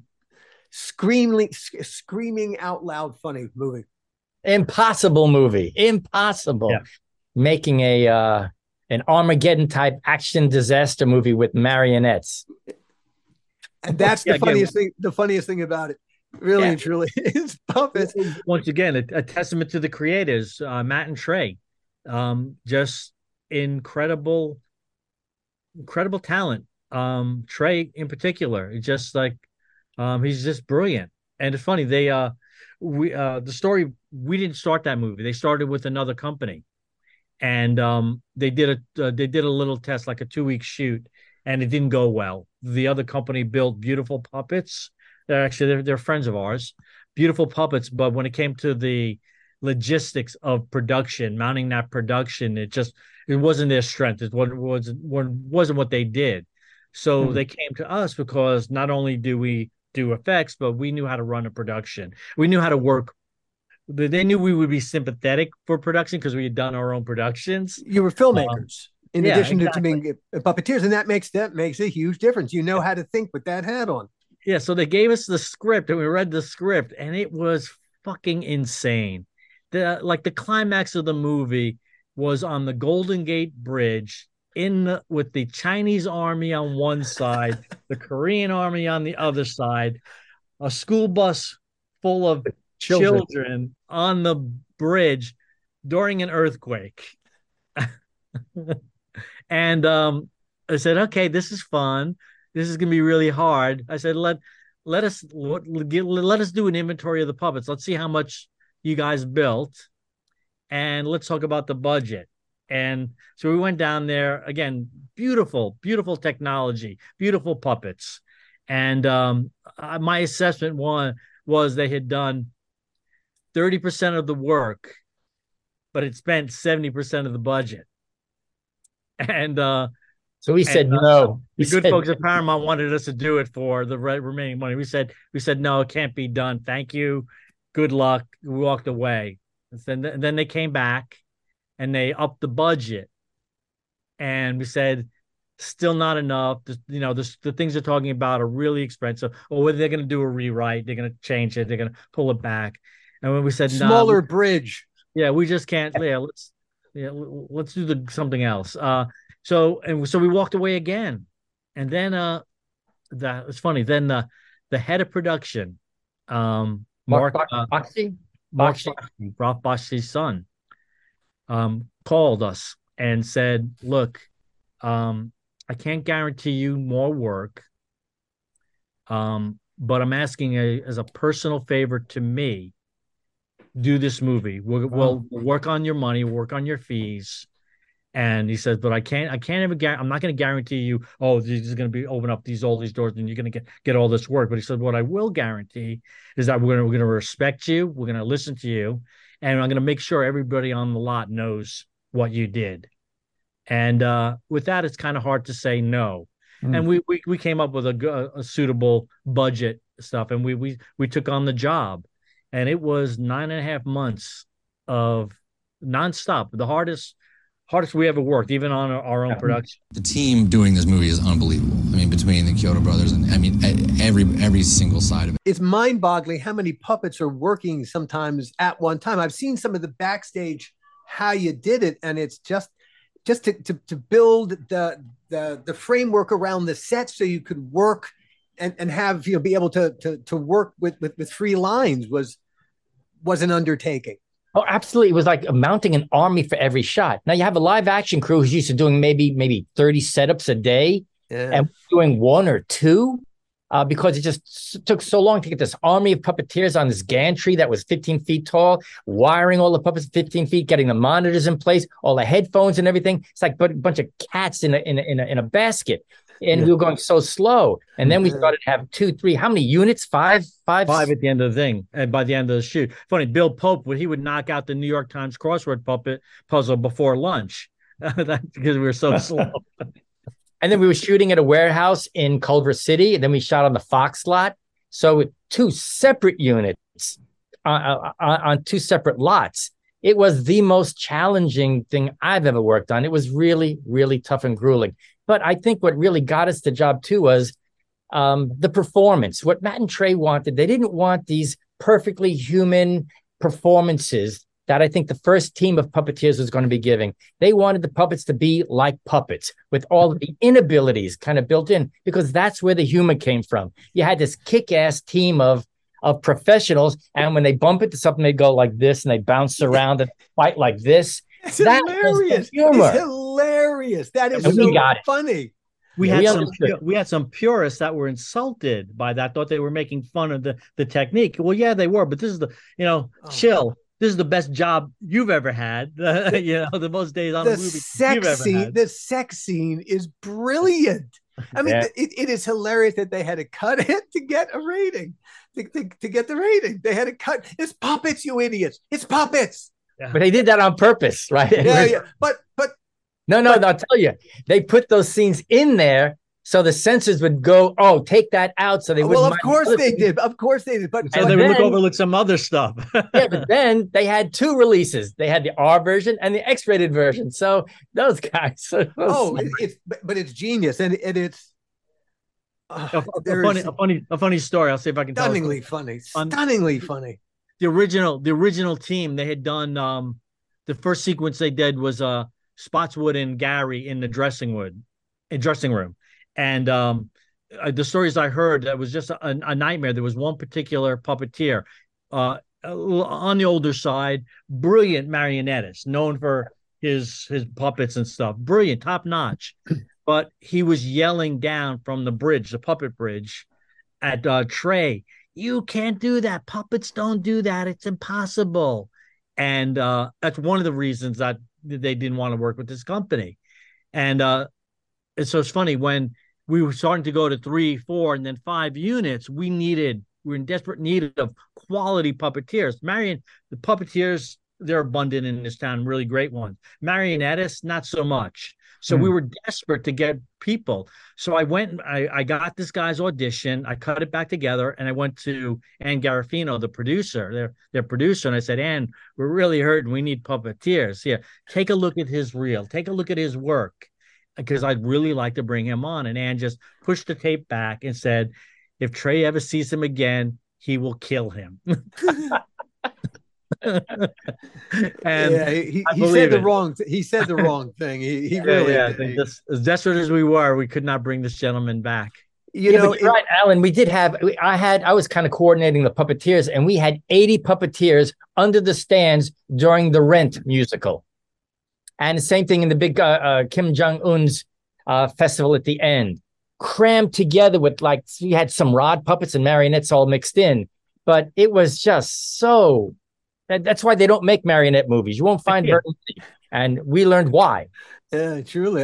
screaming out loud funny movie. Impossible movie. Impossible. Yeah. Making an Armageddon type action disaster movie with marionettes. And that's the funniest thing. The funniest thing about it, really and truly, is puppets. Once again, a testament to the creators, Matt and Trey. Just incredible talent. Trey in particular, just like he's just brilliant. And it's funny, the story, we didn't start that movie. They started with another company. And they did a little test, like a 2-week shoot, and it didn't go well. The other company built beautiful puppets. They're friends of ours, beautiful puppets. But when it came to the logistics of production, mounting that production, it wasn't their strength. It wasn't what they did. So they came to us because not only do we do effects, but we knew how to run a production. We knew how to work. They knew we would be sympathetic for production because we had done our own productions. You were filmmakers in addition to being puppeteers, and that makes a huge difference. You know how to think with that hat on. Yeah, so they gave us the script, and we read the script, and it was fucking insane. The climax of the movie was on the Golden Gate Bridge with the Chinese army on one side, the Korean army on the other side, a school bus full of children on the bridge during an earthquake. And I said, okay, this is fun. This is gonna be really hard. I said, let us do an inventory of the puppets. Let's see how much you guys built, and let's talk about the budget. And so we went down there again. Beautiful technology, beautiful puppets. And my assessment was they had done 30% of the work, but it spent 70% of the budget. And so we said no. The good folks at Paramount wanted us to do it for the remaining money. We said no, it can't be done. Thank you. Good luck. We walked away. And then they came back and they upped the budget. And we said, still not enough. The things they're talking about are really expensive. Or they're going to do a rewrite. They're going to change it. They're going to pull it back. And when we said smaller bridge. Yeah, we just can't. Let's do something else. So we walked away again. And then it's funny. Then the head of production, Ralph Bakshi's son, called us and said, look, I can't guarantee you more work, but I'm asking as a personal favor to me, do this movie. We'll work on your money, work on your fees. And he says, but I can't ever I'm not going to guarantee you, this is going to be open up all these doors and you're going to get all this work. But he said, what I will guarantee is that we're going to respect you. We're going to listen to you. And I'm going to make sure everybody on the lot knows what you did. And with that, it's kind of hard to say no. And we came up with a suitable budget stuff, and we took on the job, and it was 9.5 months of nonstop, the hardest we ever worked, even on our own production. The team doing this movie is unbelievable. I mean, between the Kyoto brothers and every single side of it. It's mind-boggling how many puppets are working sometimes at one time. I've seen some of the backstage how you did it, and it's just just to build the framework around the set so you could work and have, be able to work with free lines was an undertaking. Oh, absolutely. It was like mounting an army for every shot. Now you have a live action crew who's used to doing maybe 30 setups a day, and doing one or two because it just took so long to get this army of puppeteers on this gantry that was 15 feet tall, wiring all the puppets 15 feet, getting the monitors in place, all the headphones and everything. It's like a bunch of cats in a basket. And we were going so slow. And then we started to have 2, 3, how many units? Five at the end of the thing. And by the end of the shoot. Funny, Bill Pope, he would knock out the New York Times crossword puzzle before lunch because we were so slow. And then we were shooting at a warehouse in Culver City. And then we shot on the Fox lot. So 2 separate units on 2 separate lots. It was the most challenging thing I've ever worked on. It was really, really tough and grueling. But I think what really got us the job, too, was the performance. What Matt and Trey wanted, they didn't want these perfectly human performances that I think the first team of puppeteers was going to be giving. They wanted the puppets to be like puppets with all of the inabilities kind of built in, because that's where the humor came from. You had this kick-ass team of professionals, and when they bump into something, they go like this, and they bounce around and fight like this. It's hilarious. It's hilarious. That is so funny. We had some purists that were insulted by that, thought they were making fun of the technique. Well, yeah, they were, but this is chill. This is the best job you've ever had. The most days on a movie you've ever had. The sex scene is brilliant. I mean, it is hilarious that they had to cut it to get a rating. To get the rating, they had to cut. It's puppets, you idiots. It's puppets. Yeah. But they did that on purpose, right? Yeah. But no, I'll tell you, they put those scenes in there so the censors would go, "Oh, take that out," so they wouldn't. Well, of course they did. Of course they did. But so they would overlook some other stuff. Yeah, but then they had 2 releases. They had the R version and the X-rated version. So those guys. It's genius, and it's a funny story. I'll see if I can tell. Stunningly funny. The original team, they had done the first sequence they did was Spotswood and Gary in the dressing room. And the stories I heard, that was just a nightmare. There was one particular puppeteer on the older side, brilliant marionettist, known for his puppets and stuff, brilliant, top notch. But he was yelling down from the bridge, the puppet bridge, at Trey, "You can't do that. Puppets don't do that. It's impossible." And that's one of the reasons that they didn't want to work with this company. And so it's funny, when we were starting to go to 3, 4, and then 5 units, we were in desperate need of quality puppeteers. The puppeteers, they're abundant in this town, really great ones. Marionetteists, not so much. So we were desperate to get people. So I went, I got this guy's audition, I cut it back together, and I went to Ann Garofino, the producer, their producer, and I said, "Ann, we're really hurting. We need puppeteers. Here, take a look at his reel. Take a look at his work, because I'd really like to bring him on." And Ann just pushed the tape back and said, "If Trey ever sees him again, he will kill him." And he said the wrong thing. He really did. As desperate as we were, we could not bring this gentleman back. Right, Alan. We did have. I was kind of coordinating the puppeteers, and we had 80 puppeteers under the stands during the Rent musical, and the same thing in the big Kim Jong Un's festival at the end, crammed together with we had some rod puppets and marionettes all mixed in, but it was just so. That's why they don't make marionette movies. You won't find urgency, and we learned why. Yeah, truly.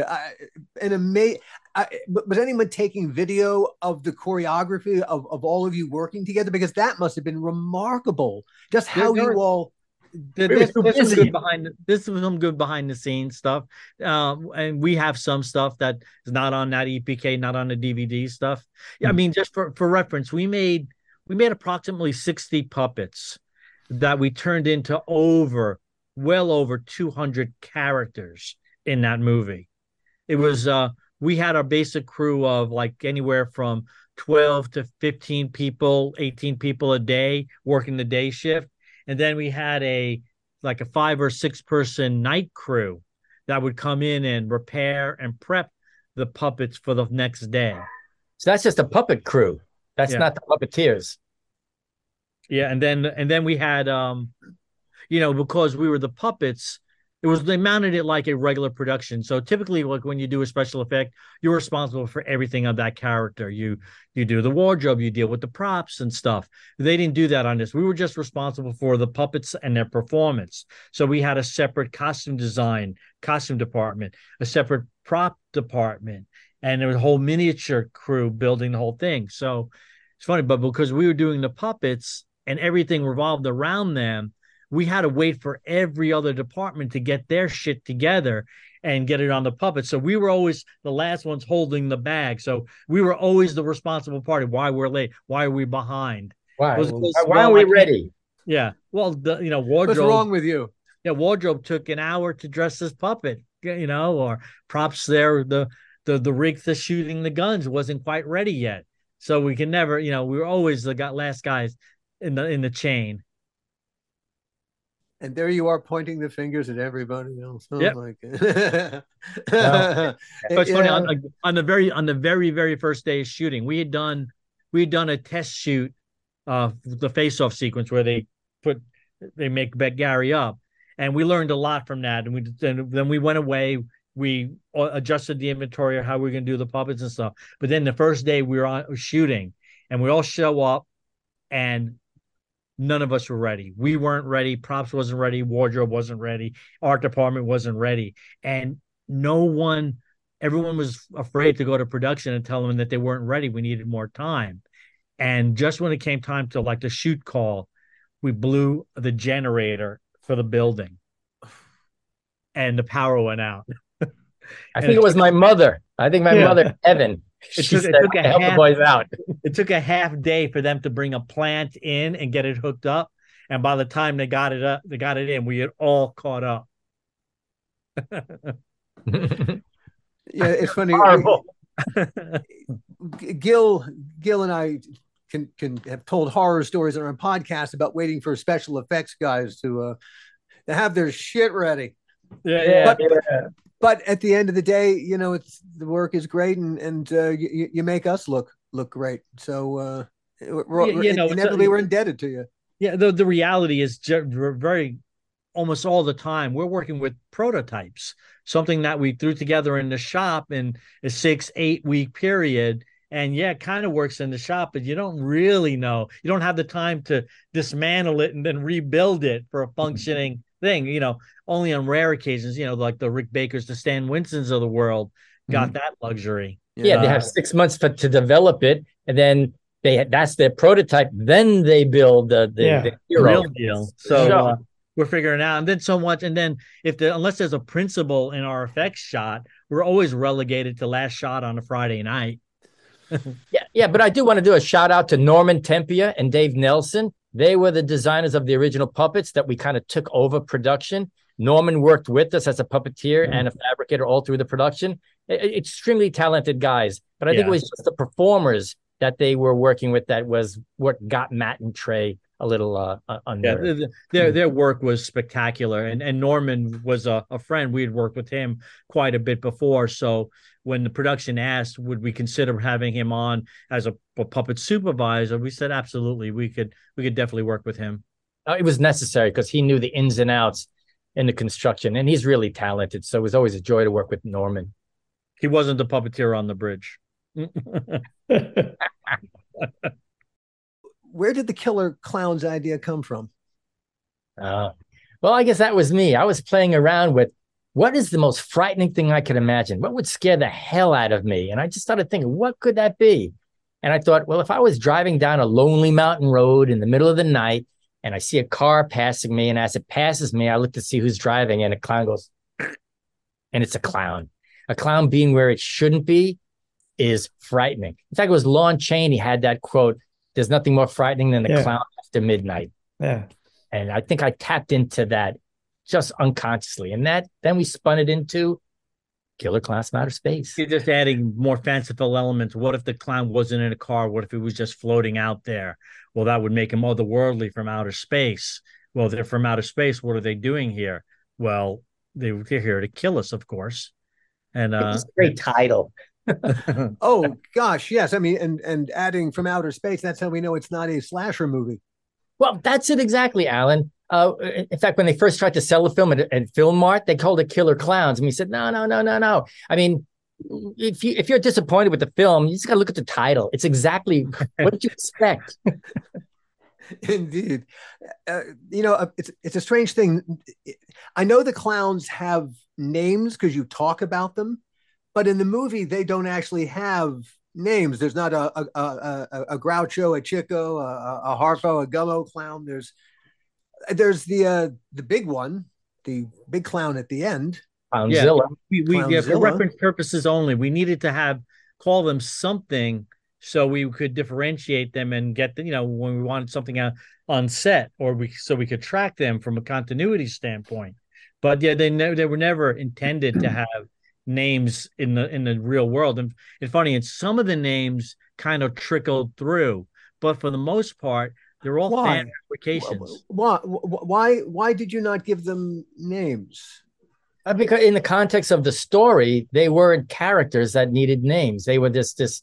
Was anyone taking video of the choreography of all of you working together? Because that must have been remarkable. Just how you all. This was some good behind the scenes stuff, and we have some stuff that is not on that EPK, not on the DVD stuff. Yeah, I mean, just for reference, we made approximately 60 puppets that we turned into well over 200 characters in that movie. It was we had our basic crew of anywhere from 12 to 15 people, 18 people a day working the day shift. And then we had a 5 or 6 person night crew that would come in and repair and prep the puppets for the next day. So that's just a puppet crew. That's not the puppeteers. Yeah, and then we had because we were the puppets, they mounted it like a regular production. So typically, like when you do a special effect, you're responsible for everything of that character. You do the wardrobe, you deal with the props and stuff. They didn't do that on this. We were just responsible for the puppets and their performance. So we had a separate costume department, a separate prop department, and there was a whole miniature crew building the whole thing. So it's funny, but because we were doing the puppets and everything revolved around them, we had to wait for every other department to get their shit together and get it on the puppet. So we were always the last ones holding the bag. So we were always the responsible party. Why we're late? Why are we behind? Why are we ready? Yeah. Well, wardrobe. What's wrong with you? Yeah, wardrobe took an hour to dress this puppet. Or props there. The rig for shooting the guns wasn't quite ready yet. So we can never. We were always the last guys in the chain. And there you are pointing the fingers at everybody else. Oh, yep. My God. It's funny, on the very, very first day of shooting, we had done a test shoot of the face-off sequence where they make Gary up, and we learned a lot from that. And then we went away. We adjusted the inventory of how we were going to do the puppets and stuff. But then the first day we were shooting, and we all show up, and none of us were ready. We weren't ready. Props wasn't ready. Wardrobe wasn't ready. Art department wasn't ready. And everyone was afraid to go to production and tell them that they weren't ready. We needed more time. And just when it came time to the shoot call, we blew the generator for the building and the power went out. I think it was my mother. I think my mother, Evan. It took a half day for them to bring a plant in and get it hooked up, and by the time they got it in, we had all caught up. Yeah, it's funny. Gil and I can have told horror stories on our podcast about waiting for special effects guys to have their shit ready. But at the end of the day, it's the work is great, and you make us look great. So inevitably we're indebted to you. Yeah, the reality is very almost all the time we're working with prototypes, something that we threw together in the shop in a 6-8 week period. And it kind of works in the shop, but you don't really know. You don't have the time to dismantle it and then rebuild it for a functioning thing. Only on rare occasions, like the Rick Bakers, the Stan Winston's of the world got that luxury. Yeah, they have 6 months to develop it, and then that's their prototype. Then they build the hero. Real deal. So we're figuring out, and then so much, and then unless there's a principal in our effects shot, we're always relegated to last shot on a Friday night. Yeah, but I do want to do a shout out to Norman Tempia and Dave Nelson. They were the designers of the original puppets that we kind of took over production. Norman worked with us as a puppeteer and a fabricator all through the production. Extremely talented guys, but I think it was just the performers that they were working with that was what got Matt and Trey a little under. Their work was spectacular, and Norman was a friend. We had worked with him quite a bit before, so when the production asked, would we consider having him on as a puppet supervisor, we said absolutely. We could definitely work with him. It was necessary because he knew the ins and outs in the construction, and he's really talented. So it was always a joy to work with Norman. He wasn't the puppeteer on the bridge. Where did the killer clowns idea come from? Well, I guess that was me. I was playing around with what is the most frightening thing I could imagine? What would scare the hell out of me? And I just started thinking, what could that be? And I thought, well, if I was driving down a lonely mountain road in the middle of the night and I see a car passing me, and as it passes me, I look to see who's driving, and a clown goes, and it's a clown. A clown being where it shouldn't be is frightening. In fact, it was Lon Chaney had that quote, "There's nothing more frightening than a clown after midnight." Yeah. And I think I tapped into that just unconsciously. And then we spun it into Killer Clowns from Outer Space. You're just adding more fanciful elements. What if the clown wasn't in a car? What if it was just floating out there? Well, that would make him otherworldly from outer space. Well, they're from outer space. What are they doing here? Well, they're here to kill us, of course. And it's a great title. Oh gosh, yes. I mean, and adding from outer space, that's how we know it's not a slasher movie. Well, that's it exactly, Alan. In fact, when they first tried to sell the film at Film Mart, they called it Killer Clowns, and we said, no. I mean, if you're disappointed with the film, you just got to look at the title. It's exactly what did you expect. Indeed. It's a strange thing. I know the clowns have names because you talk about them, but in the movie they don't actually have names. There's not a Groucho, a Chico, a Harpo, a Gummo clown. There's the big one, the big clown at the end. Clownzilla. Yeah, for reference purposes only, we needed to call them something so we could differentiate them and get when we wanted something on set, so we could track them from a continuity standpoint. But yeah, they were never intended to have names in the real world. And it's funny, and some of the names kind of trickled through, but for the most part, they're all fan applications. Why did you not give them names? Because in the context of the story, they weren't characters that needed names. They were this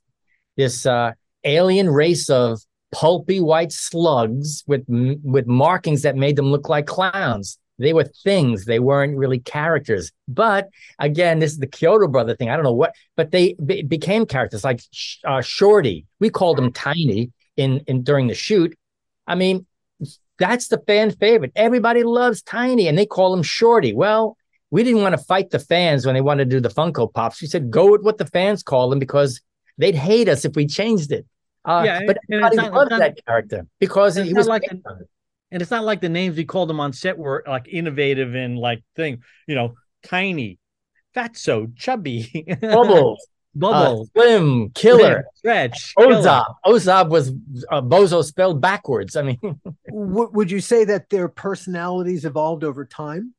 alien race of pulpy white slugs with markings that made them look like clowns. They were things. They weren't really characters. But again, this is the Kyoto brother thing. I don't know what, but they became characters like Shorty. We called him Tiny during the shoot. I mean, that's the fan favorite. Everybody loves Tiny, and they call him Shorty. Well, we didn't want to fight the fans when they wanted to do the Funko Pops. We said, go with what the fans call them, because they'd hate us if we changed it. But everybody loved that character because he was like. And it's not like the names we called them on set were like innovative and like Tiny, Fatso, Chubby, Bubbles, Slim, Killer, Stretch, Ozab. Ozab was Bozo spelled backwards. I mean, would you say that their personalities evolved over time?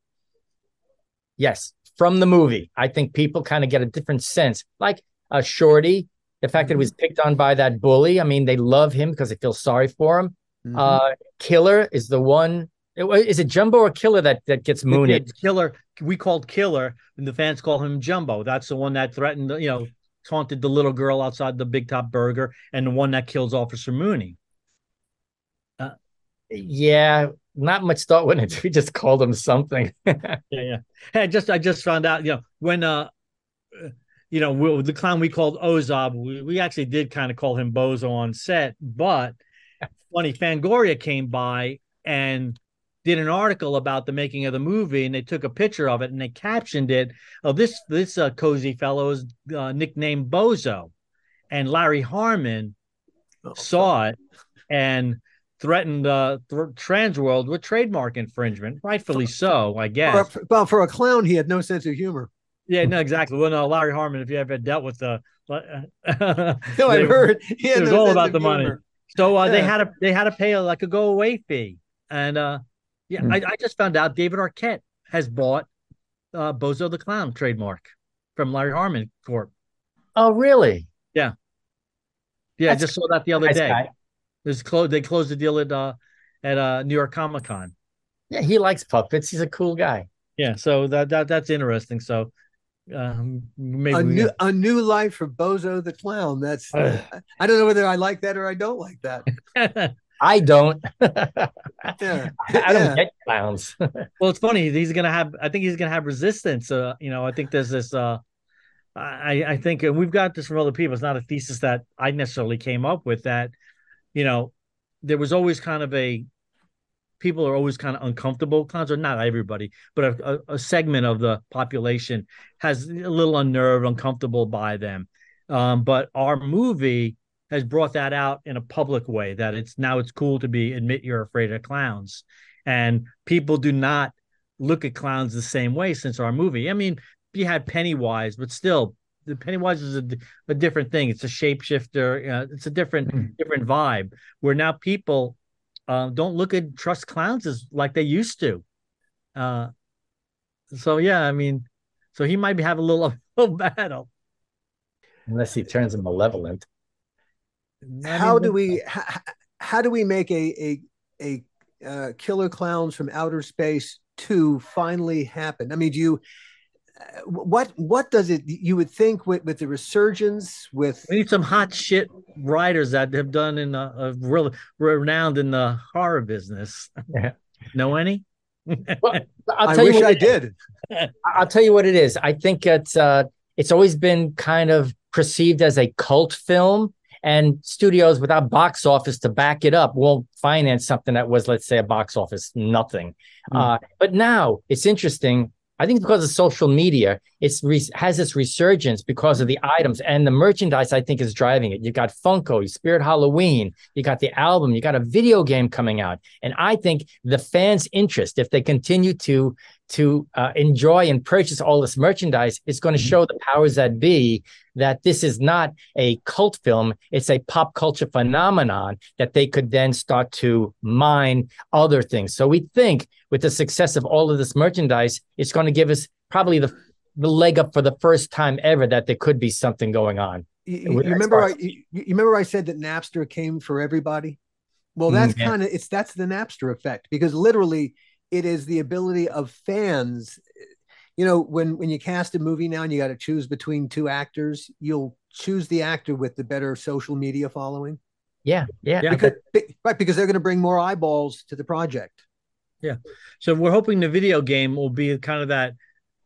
Yes, from the movie. I think people kind of get a different sense. Like Shorty, the fact that he was picked on by that bully. I mean, they love him because they feel sorry for him. Killer is the one. Is it Jumbo or Killer that gets Mooney? Killer. We called Killer, and the fans call him Jumbo. That's the one that threatened, taunted the little girl outside the Big Top Burger, and the one that kills Officer Mooney. Yeah, not much thought went into. We just called him something. Yeah. Hey, I just found out. When the clown we called Ozab, we actually did kind of call him Bozo on set, but. Funny, Fangoria came by and did an article about the making of the movie, and they took a picture of it and they captioned it. Oh, this cozy fellow is nicknamed Bozo, and Larry Harmon saw it and threatened Trans World with trademark infringement, rightfully so, I guess. For a clown, he had no sense of humor. Yeah, no, exactly. Well, no, Larry Harmon, if you ever dealt with no, I heard it was all about the money. So they had to pay a go away fee, and I just found out David Arquette has bought Bozo the Clown trademark from Larry Harmon Corp. Oh, really? Yeah. I just saw that the other day. They closed the deal at New York Comic Con. Yeah, he likes puppets. He's a cool guy. Yeah, so that's interesting. So maybe a new life for Bozo the Clown. That's I don't know whether I like that or I don't like that. I don't. Yeah. I don't get clowns. Well, it's funny. I think he's gonna have resistance. I think there's this. I think, and we've got this from other people. It's not a thesis that I necessarily came up with. That there was always kind of people are always kind of uncomfortable. Clowns are not everybody, but a segment of the population has a little unnerved, uncomfortable by them. But our movie has brought that out in a public way, that it's cool to admit you're afraid of clowns. And people do not look at clowns the same way since our movie. I mean, you had Pennywise, but still, the Pennywise is a different thing. It's a shapeshifter. It's a different vibe, where now people don't trust clowns as like they used to. So he might have a little battle, unless he turns him malevolent. How do we make a Killer Clowns from Outer Space 2 finally happen? I mean, do you what does it, you would think, with the resurgence, with We need some hot shit writers that have done in a real renowned in the horror business. Yeah. Know any? Well, I wish I did. I'll tell you what it is. I think it's always been kind of perceived as a cult film, and studios without box office to back it up won't finance something that was, let's say, a box office nothing. But now it's interesting. I think because of social media, has this resurgence because of the items, and the merchandise, I think, is driving it. You got Funko, you Spirit Halloween, you got the album, you got a video game coming out. And I think the fans' interest, if they continue to enjoy and purchase all this merchandise, is going to show the powers that be that this is not a cult film. It's a pop culture phenomenon that they could then start to mine other things. So we think with the success of all of this merchandise, it's going to give us probably the leg up for the first time ever that there could be something going on. You remember I said that Napster came for everybody? Well, that's that's the Napster effect, because literally it is the ability of fans. You know, when you cast a movie now and you got to choose between 2 actors, you'll choose the actor with the better social media following. Yeah. Because they're going to bring more eyeballs to the project. Yeah. So we're hoping the video game will be kind of that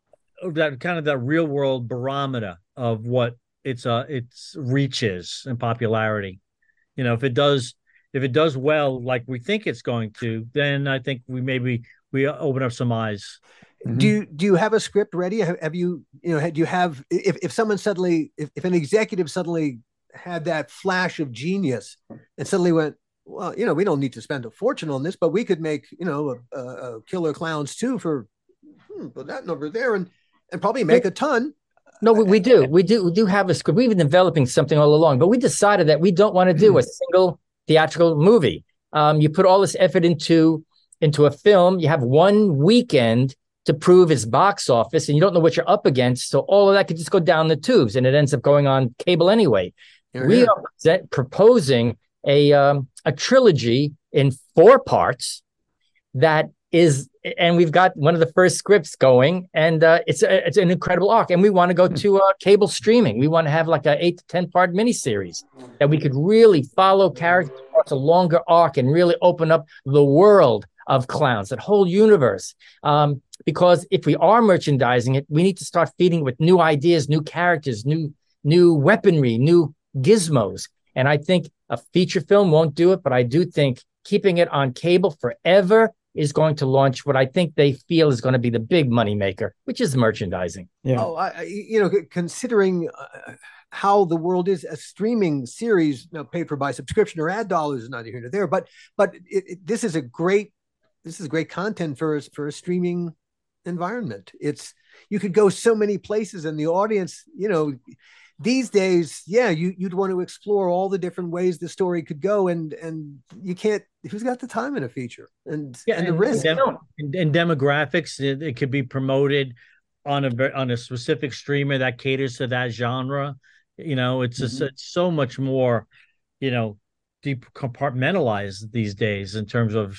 real world barometer of what its reach is and popularity. You know, if it does well, like we think it's going to, then I think we open up some eyes. Do you have a script ready? Have you do you have, if someone suddenly, if an executive suddenly had that flash of genius and suddenly went, well, we don't need to spend a fortune on this, but we could make, a Killer Clowns 2 for that number there and probably make a ton. No, we do have a script. We've been developing something all along, but we decided that we don't want to do a single theatrical movie. You put all this effort into a film, you have one weekend to prove its box office, and you don't know what you're up against. So all of that could just go down the tubes, and it ends up going on cable anyway. We are proposing a trilogy in 4 parts that is, and we've got one of the first scripts going, and it's an incredible arc. And we want to go to cable streaming. We want to have like a 8 to 10 part miniseries that we could really follow characters across a longer arc and really open up the world of clowns, that whole universe. Because if we are merchandising it, we need to start feeding it with new ideas, new characters, new weaponry, new gizmos. And I think a feature film won't do it, but I do think keeping it on cable forever is going to launch what I think they feel is going to be the big money maker, which is merchandising. Yeah. Oh, considering how the world is, a streaming series, paid for by subscription or ad dollars is neither here nor there, but this is great content for a streaming environment. You could go so many places, and the audience, these days, you'd want to explore all the different ways the story could go, and you can't. Who's got the time in a feature and the risk and demographics? It could be promoted on a specific streamer that caters to that genre. It's just it's so much more, deep compartmentalized these days in terms of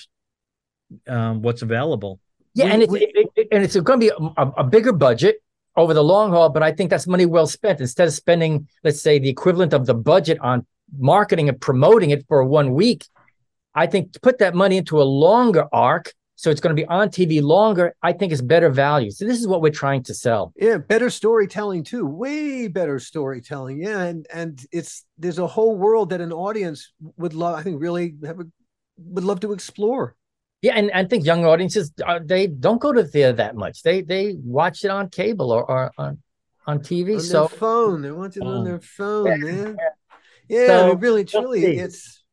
what's available. Yeah, and it's going to be a bigger budget over the long haul, but I think that's money well spent. Instead of spending, let's say, the equivalent of the budget on marketing and promoting it for 1 week, I think to put that money into a longer arc, so it's going to be on TV longer, I think is better value. So this is what we're trying to sell. Yeah, better storytelling too, way better storytelling. Yeah, and there's a whole world that an audience would love. I think really would love to explore. Yeah, and I think young audiences, they don't go to theater that much. They watch it on cable or on TV. On their phone. They watch it on their phone, man. Yeah, so, really, truly, it's...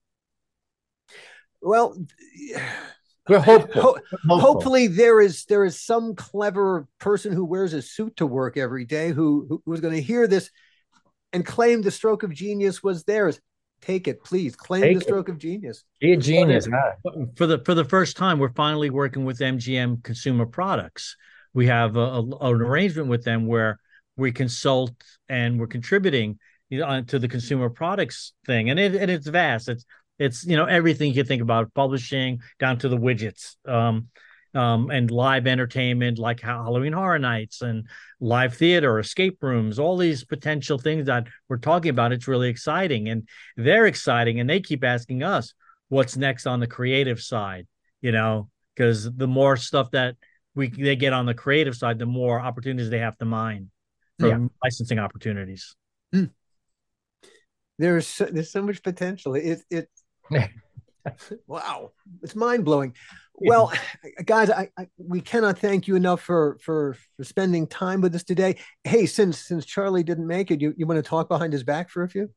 Well, we're hopeful. Hopefully there is some clever person who wears a suit to work every day who was going to hear this and claim the stroke of genius was theirs. Take it, please. Claim the stroke of genius. Be a genius. For the first time, we're finally working with MGM Consumer Products. We have an arrangement with them where we consult and we're contributing to the consumer products thing, and it's vast. It's everything you can think about, publishing down to the widgets. and live entertainment like Halloween Horror Nights and live theater, escape rooms, all these potential things that we're talking about. It's really exciting, and they're exciting, and they keep asking us what's next on the creative side, because the more stuff that they get on the creative side, the more opportunities they have to mine for licensing opportunities. There's so much potential. It wow, it's mind blowing. Well, guys, we cannot thank you enough for spending time with us today. Hey, since Charlie didn't make it, you want to talk behind his back for a few?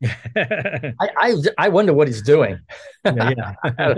I wonder what he's doing. Yeah.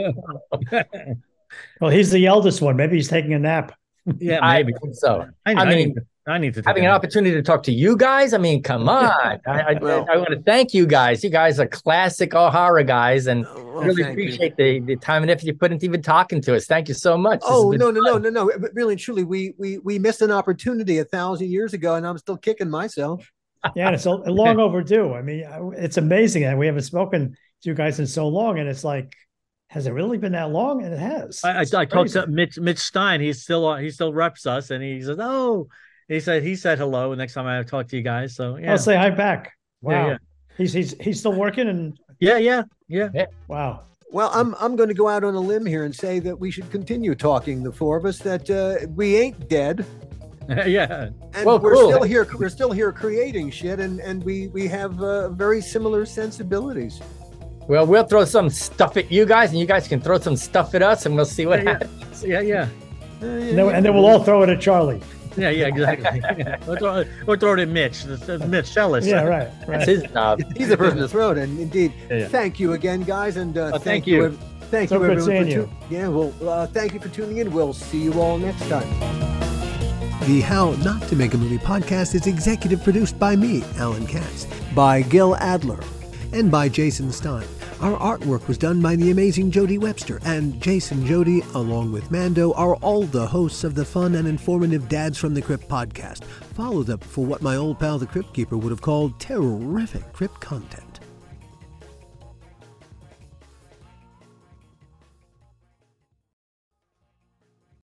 Well, he's the eldest one. Maybe he's taking a nap. Yeah, maybe. I think so. I need to having an opportunity to talk to you guys. I mean, come on. I want to thank you guys. You guys are classic horror guys, and really appreciate the time and effort you put into even talking to us. Thank you so much. Oh, no. Really and truly, we missed an opportunity 1,000 years ago, and I'm still kicking myself. Yeah, and it's long overdue. I mean, it's amazing that we haven't spoken to you guys in so long, and it's like, has it really been that long? And it has. I talked to Mitch Stein. He still reps us, and he says, "Oh." He said hello next time I talk to you guys. So yeah. I'll say hi back. Wow. Yeah. He's still working and yeah. Wow. Well, I'm going to go out on a limb here and say that we should continue talking, the four of us, that we ain't dead. Yeah. And we're still here creating shit, and we have very similar sensibilities. Well, we'll throw some stuff at you guys, and you guys can throw some stuff at us, and we'll see what happens. Yeah. And then we'll all throw it at Charlie. Yeah, exactly. We'll throw it at Mitch. Mitch, tell us. Yeah, right. That's his job. He's the person to throw it. And indeed, thank you again, guys. And thank you. Thank so you, good everyone. Seeing you. Yeah, well, thank you for tuning in. We'll see you all next time. The How Not to Make a Movie podcast is executive produced by me, Alan Katz, by Gil Adler, and by Jason Stein. Our artwork was done by the amazing Jody Webster, and Jason Jody, along with Mando, are all the hosts of the fun and informative Dads from the Crypt podcast. Follow them for what my old pal the Crypt Keeper would have called terrific crypt content.